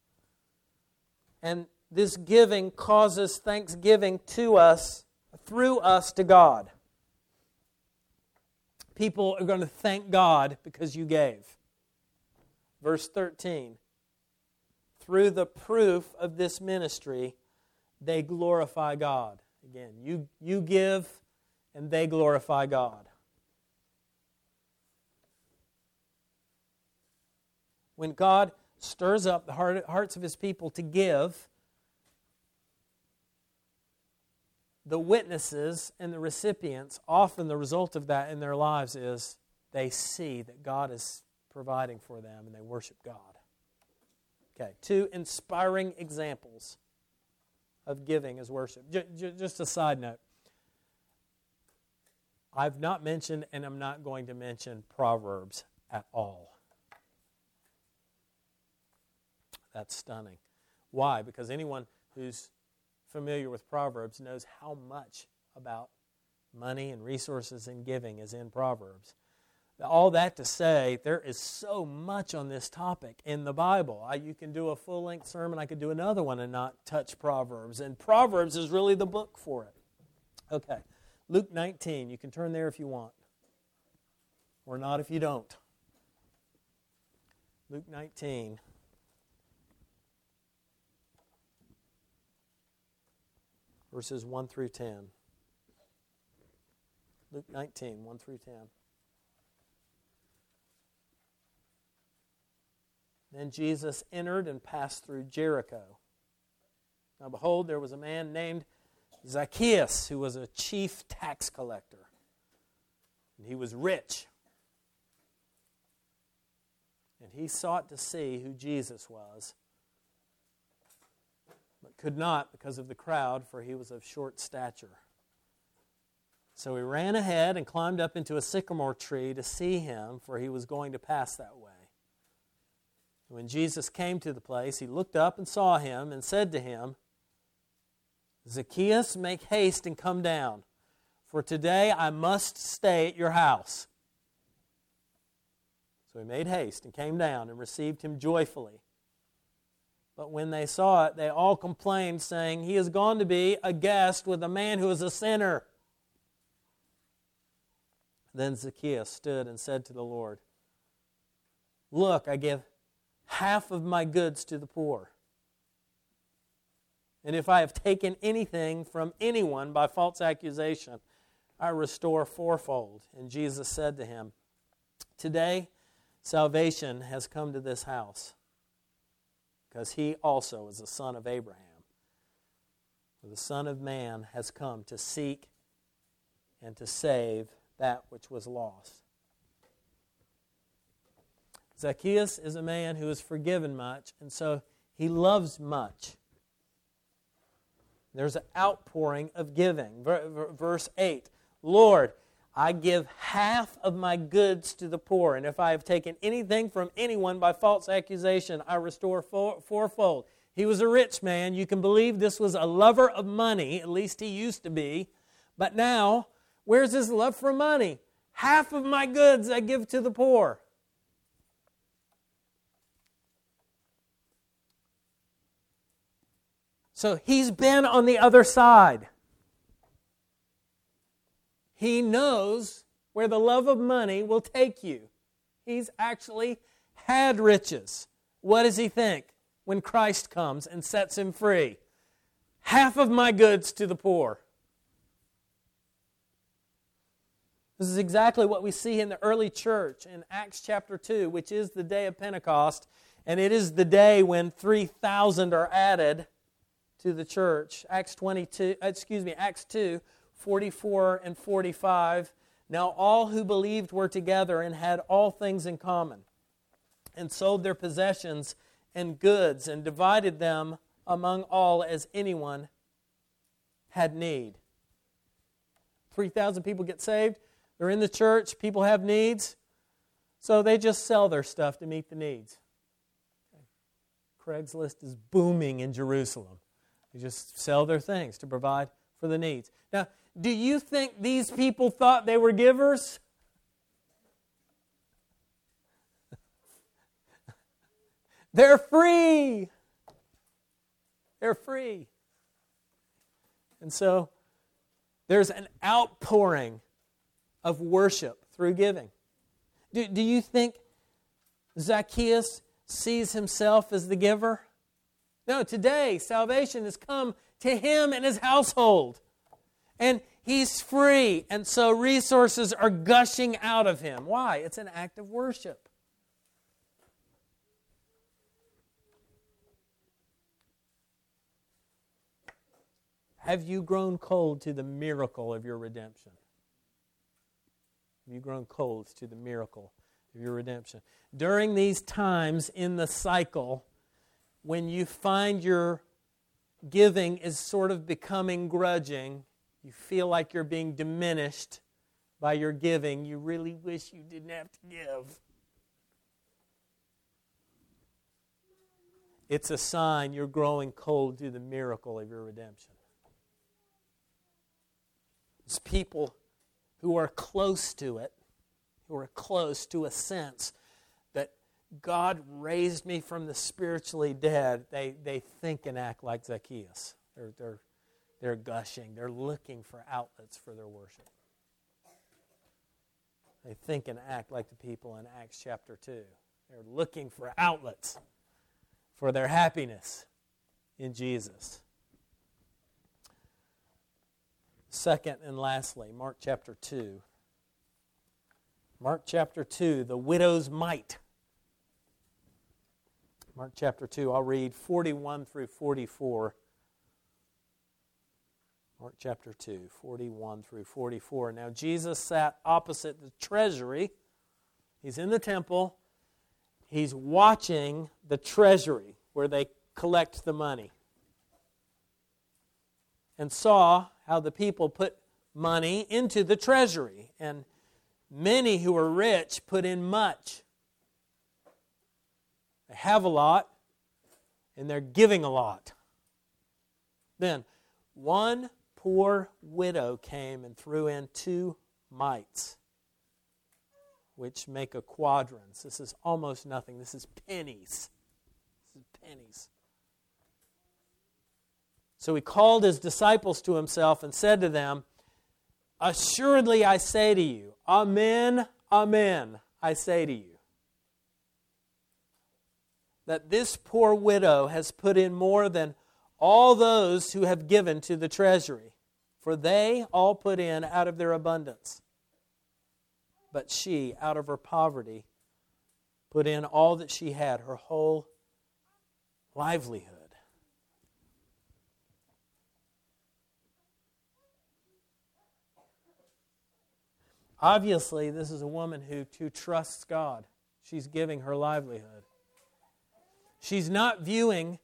And this giving causes thanksgiving to us, through us to God. People are going to thank God because you gave. verse thirteen. Through the proof of this ministry, they glorify God. Again, you, you give and they glorify God. When God stirs up the heart, hearts of His people to give, the witnesses and the recipients, often the result of that in their lives is they see that God is providing for them and they worship God. Okay, two inspiring examples of giving as worship. J- j- just a side note. I've not mentioned and I'm not going to mention Proverbs at all. That's stunning. Why? Because anyone who's familiar with Proverbs knows how much about money and resources and giving is in Proverbs. All that to say, there is so much on this topic in the Bible. I, you can do a full-length sermon. I could do another one and not touch Proverbs. And Proverbs is really the book for it. Okay, Luke nineteen. You can turn there if you want. Or not if you don't. Luke nineteen. Verses one through ten. Luke nineteen, one through ten. Then Jesus entered and passed through Jericho. Now behold, there was a man named Zacchaeus, who was a chief tax collector. And he was rich. And he sought to see who Jesus was, but could not because of the crowd, for he was of short stature. So he ran ahead and climbed up into a sycamore tree to see him, for he was going to pass that way. When Jesus came to the place, he looked up and saw him and said to him, Zacchaeus, make haste and come down, for today I must stay at your house. So he made haste and came down and received him joyfully. But when they saw it, they all complained, saying, he has gone to be a guest with a man who is a sinner. Then Zacchaeus stood and said to the Lord, look, I give half of my goods to the poor. And if I have taken anything from anyone by false accusation, I restore fourfold. And Jesus said to him, today salvation has come to this house, because he also is a son of Abraham. For the Son of Man has come to seek and to save that which was lost. Zacchaeus is a man who is forgiven much, and so he loves much. There's an outpouring of giving. Verse eight, Lord, I give half of my goods to the poor, and if I have taken anything from anyone by false accusation, I restore four, fourfold. He was a rich man. You can believe this was a lover of money, at least he used to be. But now, where's his love for money? Half of my goods I give to the poor. So he's been on the other side. He knows where the love of money will take you. He's actually had riches. What does he think when Christ comes and sets him free? Half of my goods to the poor. This is exactly what we see in the early church in Acts chapter two, which is the day of Pentecost, and it is the day when three thousand are added to the church. Acts twenty-two, excuse me, Acts two, forty-four and forty-five. Now all who believed were together and had all things in common, and sold their possessions and goods, and divided them among all as anyone had need. three thousand people get saved. They're in the church. People have needs. So they just sell their stuff to meet the needs. Okay. Craigslist is booming in Jerusalem. They just sell their things to provide for the needs. Now, do you think these people thought they were givers? They're free. They're free. And so there's an outpouring of worship through giving. Do, do you think Zacchaeus sees himself as the giver. No, today salvation has come to him and his household. And he's free, and so resources are gushing out of him. Why? It's an act of worship. Have you grown cold to the miracle of your redemption? Have you grown cold to the miracle of your redemption? During these times in the cycle, when you find your giving is sort of becoming grudging, you feel like you're being diminished by your giving, you really wish you didn't have to give. It's a sign you're growing cold to the miracle of your redemption. It's people who are close to it, who are close to a sense that God raised me from the spiritually dead. They they think and act like Zacchaeus. They're, they're, they're gushing. They're looking for outlets for their worship. They think and act like the people in Acts chapter two. They're looking for outlets for their happiness in Jesus. Second and lastly, Mark chapter two. Mark chapter two, the widow's mite. Mark chapter two, I'll read forty-one through forty-four. Mark chapter two, forty-one through forty-four. Now Jesus sat opposite the treasury. He's in the temple. He's watching the treasury where they collect the money. And saw how the people put money into the treasury. And many who are rich put in much. They have a lot, and they're giving a lot. Then, one poor widow came and threw in two mites, which make a quadrans. This is almost nothing. This is pennies. This is pennies. So he called his disciples to himself and said to them, "Assuredly I say to you, amen, amen, I say to you, that this poor widow has put in more than all those who have given to the treasury, for they all put in out of their abundance. But she, out of her poverty, put in all that she had, her whole livelihood." Obviously, this is a woman who, who trusts God. She's giving her livelihood. She's not viewing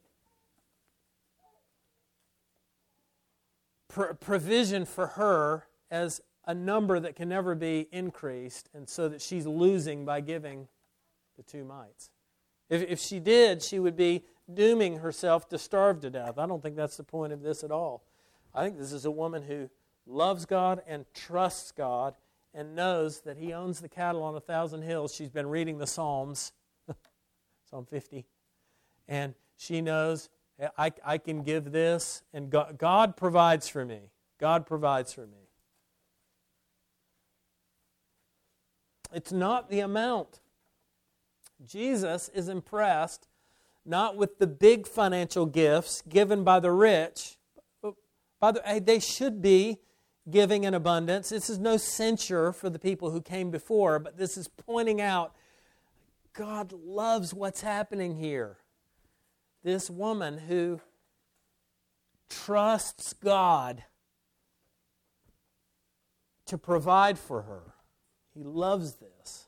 pr- provision for her as a number that can never be increased, and so that she's losing by giving the two mites. If, if she did, she would be dooming herself to starve to death. I don't think that's the point of this at all. I think this is a woman who loves God and trusts God and knows that He owns the cattle on a thousand hills. She's been reading the Psalms, Psalm fifty, and she knows, I, I can give this, and God, God provides for me. God provides for me. It's not the amount. Jesus is impressed not with the big financial gifts given by the rich. By the, they should be giving in abundance. This is no censure for the people who came before, but this is pointing out God loves what's happening here. This woman who trusts God to provide for her. He loves this.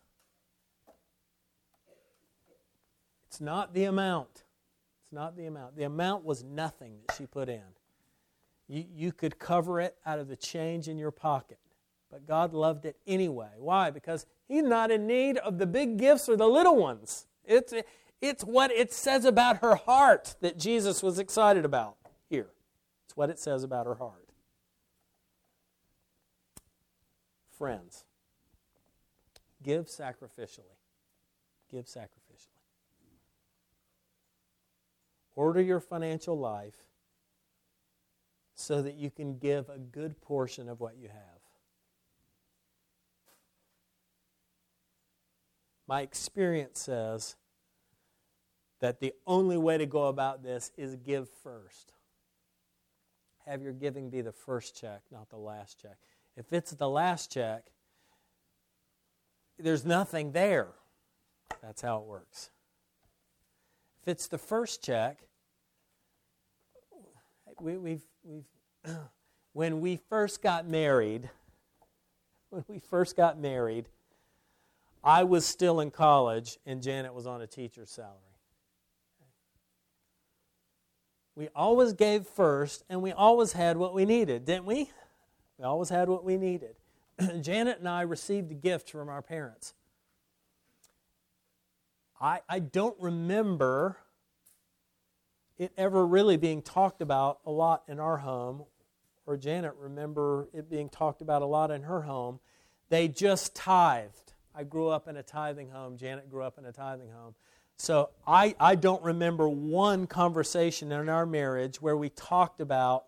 It's not the amount. It's not the amount. The amount was nothing that she put in. You, you could cover it out of the change in your pocket. But God loved it anyway. Why? Because He's not in need of the big gifts or the little ones. It's, it's what it says about her heart that Jesus was excited about here. It's what it says about her heart. Friends, give sacrificially. Give sacrificially. Order your financial life so that you can give a good portion of what you have. My experience says that the only way to go about this is give first. Have your giving be the first check, not the last check. If it's the last check, there's nothing there. That's how it works. If it's the first check, we, we've, we've when we first got married, when we first got married, I was still in college and Janet was on a teacher's salary. We always gave first and we always had what we needed, didn't we? We always had what we needed. Janet and I received a gift from our parents. I, I don't remember it ever really being talked about a lot in our home, or Janet remember it being talked about a lot in her home. They just tithed. I grew up in a tithing home. Janet grew up in a tithing home. So I, I don't remember one conversation in our marriage where we talked about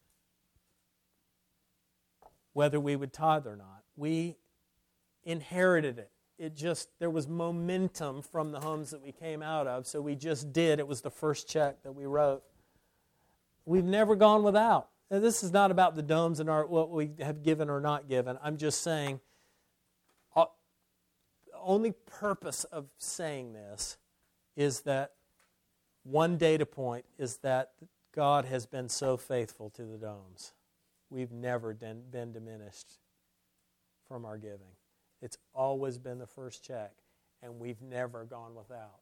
whether we would tithe or not. We inherited it. It just, there was momentum from the homes that we came out of, so we just did. It was the first check that we wrote. We've never gone without. Now, this is not about the domes and our, what we have given or not given. I'm just saying, uh, the only purpose of saying this is that one data point is that God has been so faithful to the domes. We've never been, been diminished from our giving. It's always been the first check, and we've never gone without.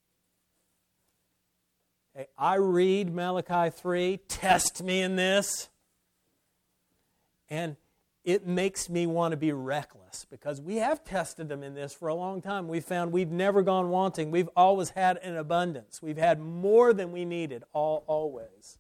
Hey, I read Malachi three, test me in this, and it makes me want to be reckless because we have tested them in this for a long time. We've found we've never gone wanting. We've always had an abundance. We've had more than we needed, all always.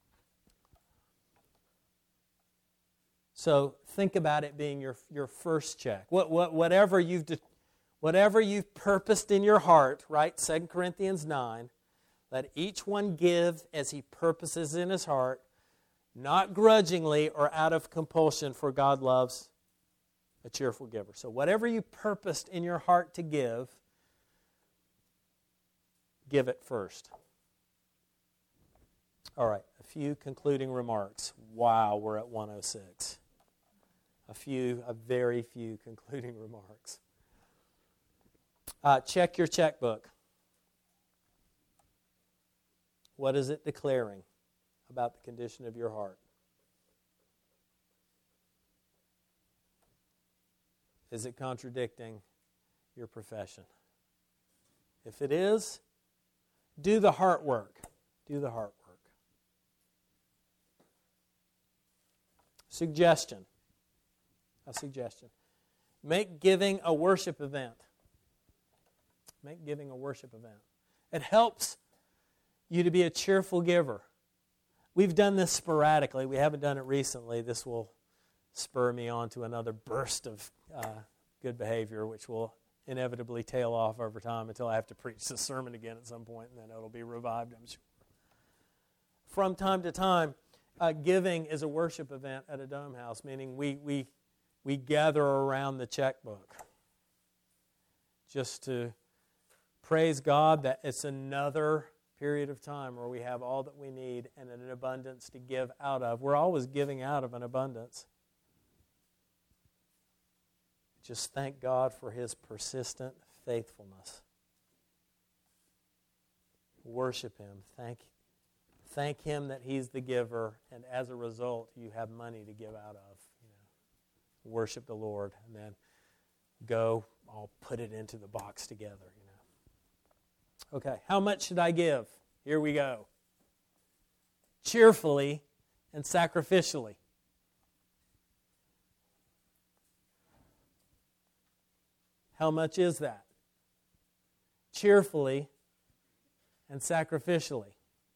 So think about it being your, your first check. What, what, whatever, you've de- whatever you've purposed in your heart, right? Second Corinthians nine, let each one give as he purposes in his heart, not grudgingly or out of compulsion, for God loves a cheerful giver. So whatever you purposed in your heart to give, give it first. All right, a few concluding remarks. Wow, we're at one oh six. A few, a very few concluding remarks. Uh, check your checkbook. What is it declaring about the condition of your heart? Is it contradicting your profession? If it is, do the heart work. Do the heart work. Suggestion. A suggestion. Make giving a worship event. Make giving a worship event. It helps you to be a cheerful giver. We've done this sporadically. We haven't done it recently. This will spur me on to another burst of uh, good behavior, which will inevitably tail off over time until I have to preach the sermon again at some point, and then it'll be revived, I'm sure. From time to time, uh, giving is a worship event at a Dome House, meaning we we we gather around the checkbook just to praise God that it's another period of time where we have all that we need and an abundance to give out of. We're always giving out of an abundance. Just thank God for His persistent faithfulness. Worship Him. Thank, thank Him that He's the giver, and as a result, you have money to give out of. You know, worship the Lord, and then go. I'll put it into the box together. You know. Okay, how much should I give? Here we go. Cheerfully and sacrificially. How much is that? Cheerfully and sacrificially.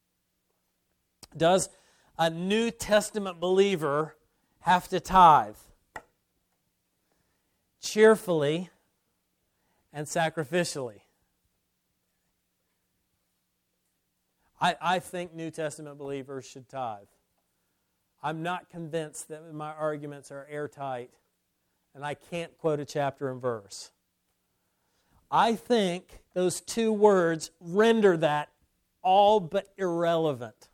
Does a New Testament believer have to tithe? Cheerfully and sacrificially. I, I think New Testament believers should tithe. I'm not convinced that my arguments are airtight, and I can't quote a chapter and verse. I think those two words render that all but irrelevant.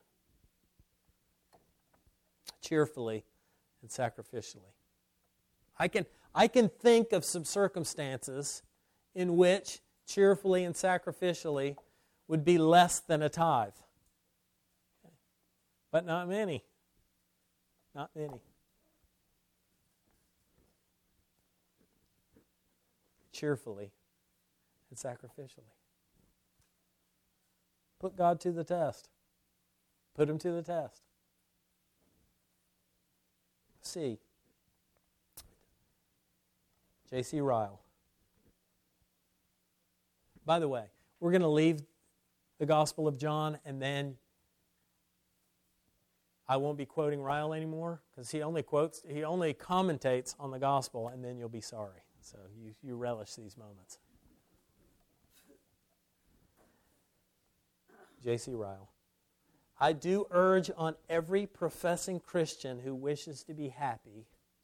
Cheerfully and sacrificially. I can, I can think of some circumstances in which cheerfully and sacrificially would be less than a tithe. But not many. Not many. Cheerfully and sacrificially. Put God to the test. Put Him to the test. See. J C Ryle. By the way, we're going to leave the Gospel of John, and then I won't be quoting Ryle anymore, because he only quotes, he only commentates on the Gospel, and then you'll be sorry. So you, you relish these moments. J C Ryle. I do urge on every professing Christian who wishes to be happy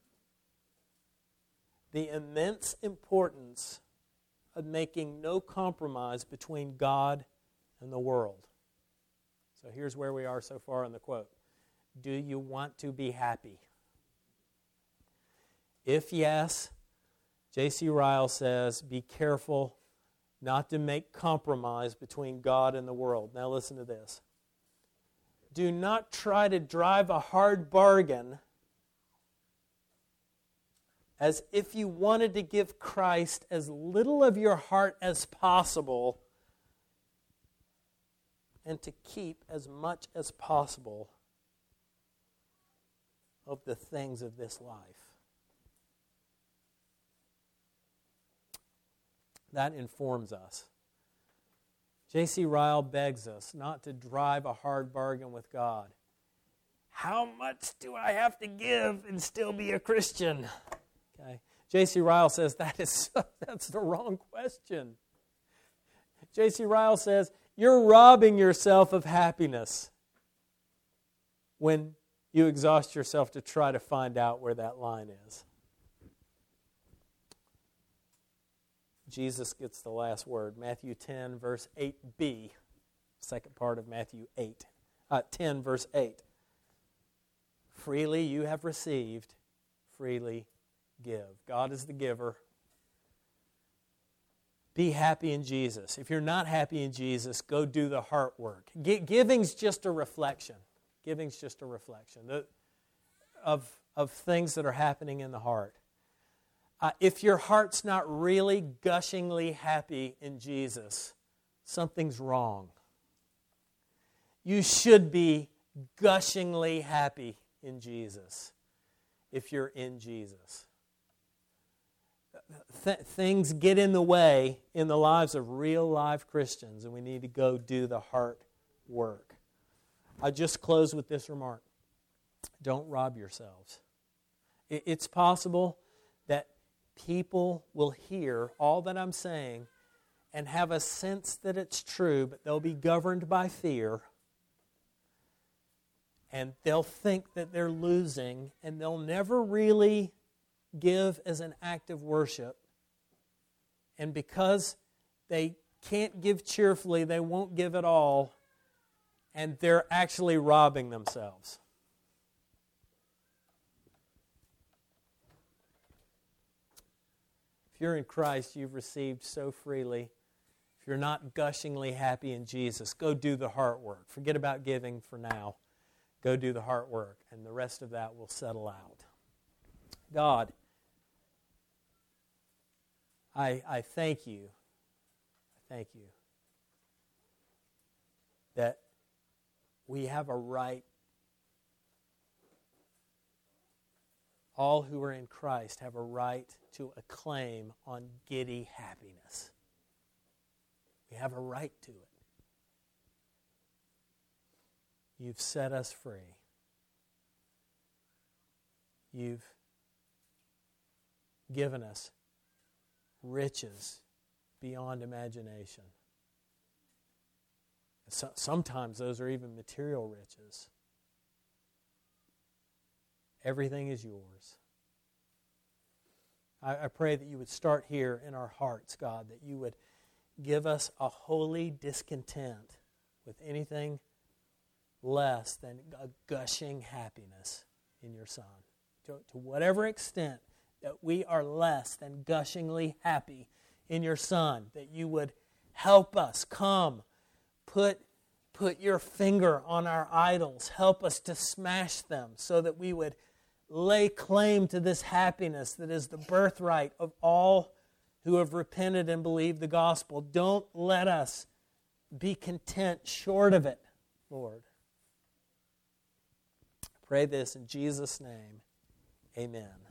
the immense importance of making no compromise between God and the world. So here's where we are so far in the quote. Do you want to be happy? If yes, J C Ryle says, be careful not to make compromise between God and the world. Now listen to this. Do not try to drive a hard bargain as if you wanted to give Christ as little of your heart as possible and to keep as much as possible of the things of this life. That informs us. J C Ryle begs us not to drive a hard bargain with God. How much do I have to give and still be a Christian? Okay. J C Ryle says that is that's the wrong question. J C Ryle says you're robbing yourself of happiness when you exhaust yourself to try to find out where that line is. Jesus gets the last word. Matthew ten, verse eight b, second part of Matthew eight, uh, ten, verse eight. Freely you have received, freely give. God is the giver. Be happy in Jesus. If you're not happy in Jesus, go do the heart work. G- giving's just a reflection. Giving's just a reflection of, of things that are happening in the heart. Uh, if your heart's not really gushingly happy in Jesus, something's wrong. You should be gushingly happy in Jesus if you're in Jesus. Th- things get in the way in the lives of real live Christians, and we need to go do the heart work. I'll just close with this remark. Don't rob yourselves. It, it's possible that people will hear all that I'm saying and have a sense that it's true, but they'll be governed by fear, and they'll think that they're losing, and they'll never really give as an act of worship. And because they can't give cheerfully, they won't give at all, and they're actually robbing themselves. If you're in Christ, you've received so freely. If you're not gushingly happy in Jesus, go do the heart work. Forget about giving for now. Go do the heart work, and the rest of that will settle out. God, I, I thank you. I thank you that we have a right, all who are in Christ have a right to a claim on giddy happiness. We have a right to it. You've set us free. You've given us riches beyond imagination. So, sometimes those are even material riches. Everything is yours. I, I pray that you would start here in our hearts, God, that you would give us a holy discontent with anything less than a gushing happiness in your Son. To, to whatever extent that we are less than gushingly happy in your Son, that you would help us come, put, put your finger on our idols, help us to smash them so that we would lay claim to this happiness that is the birthright of all who have repented and believed the gospel. Don't let us be content short of it, Lord. I pray this in Jesus' name. Amen.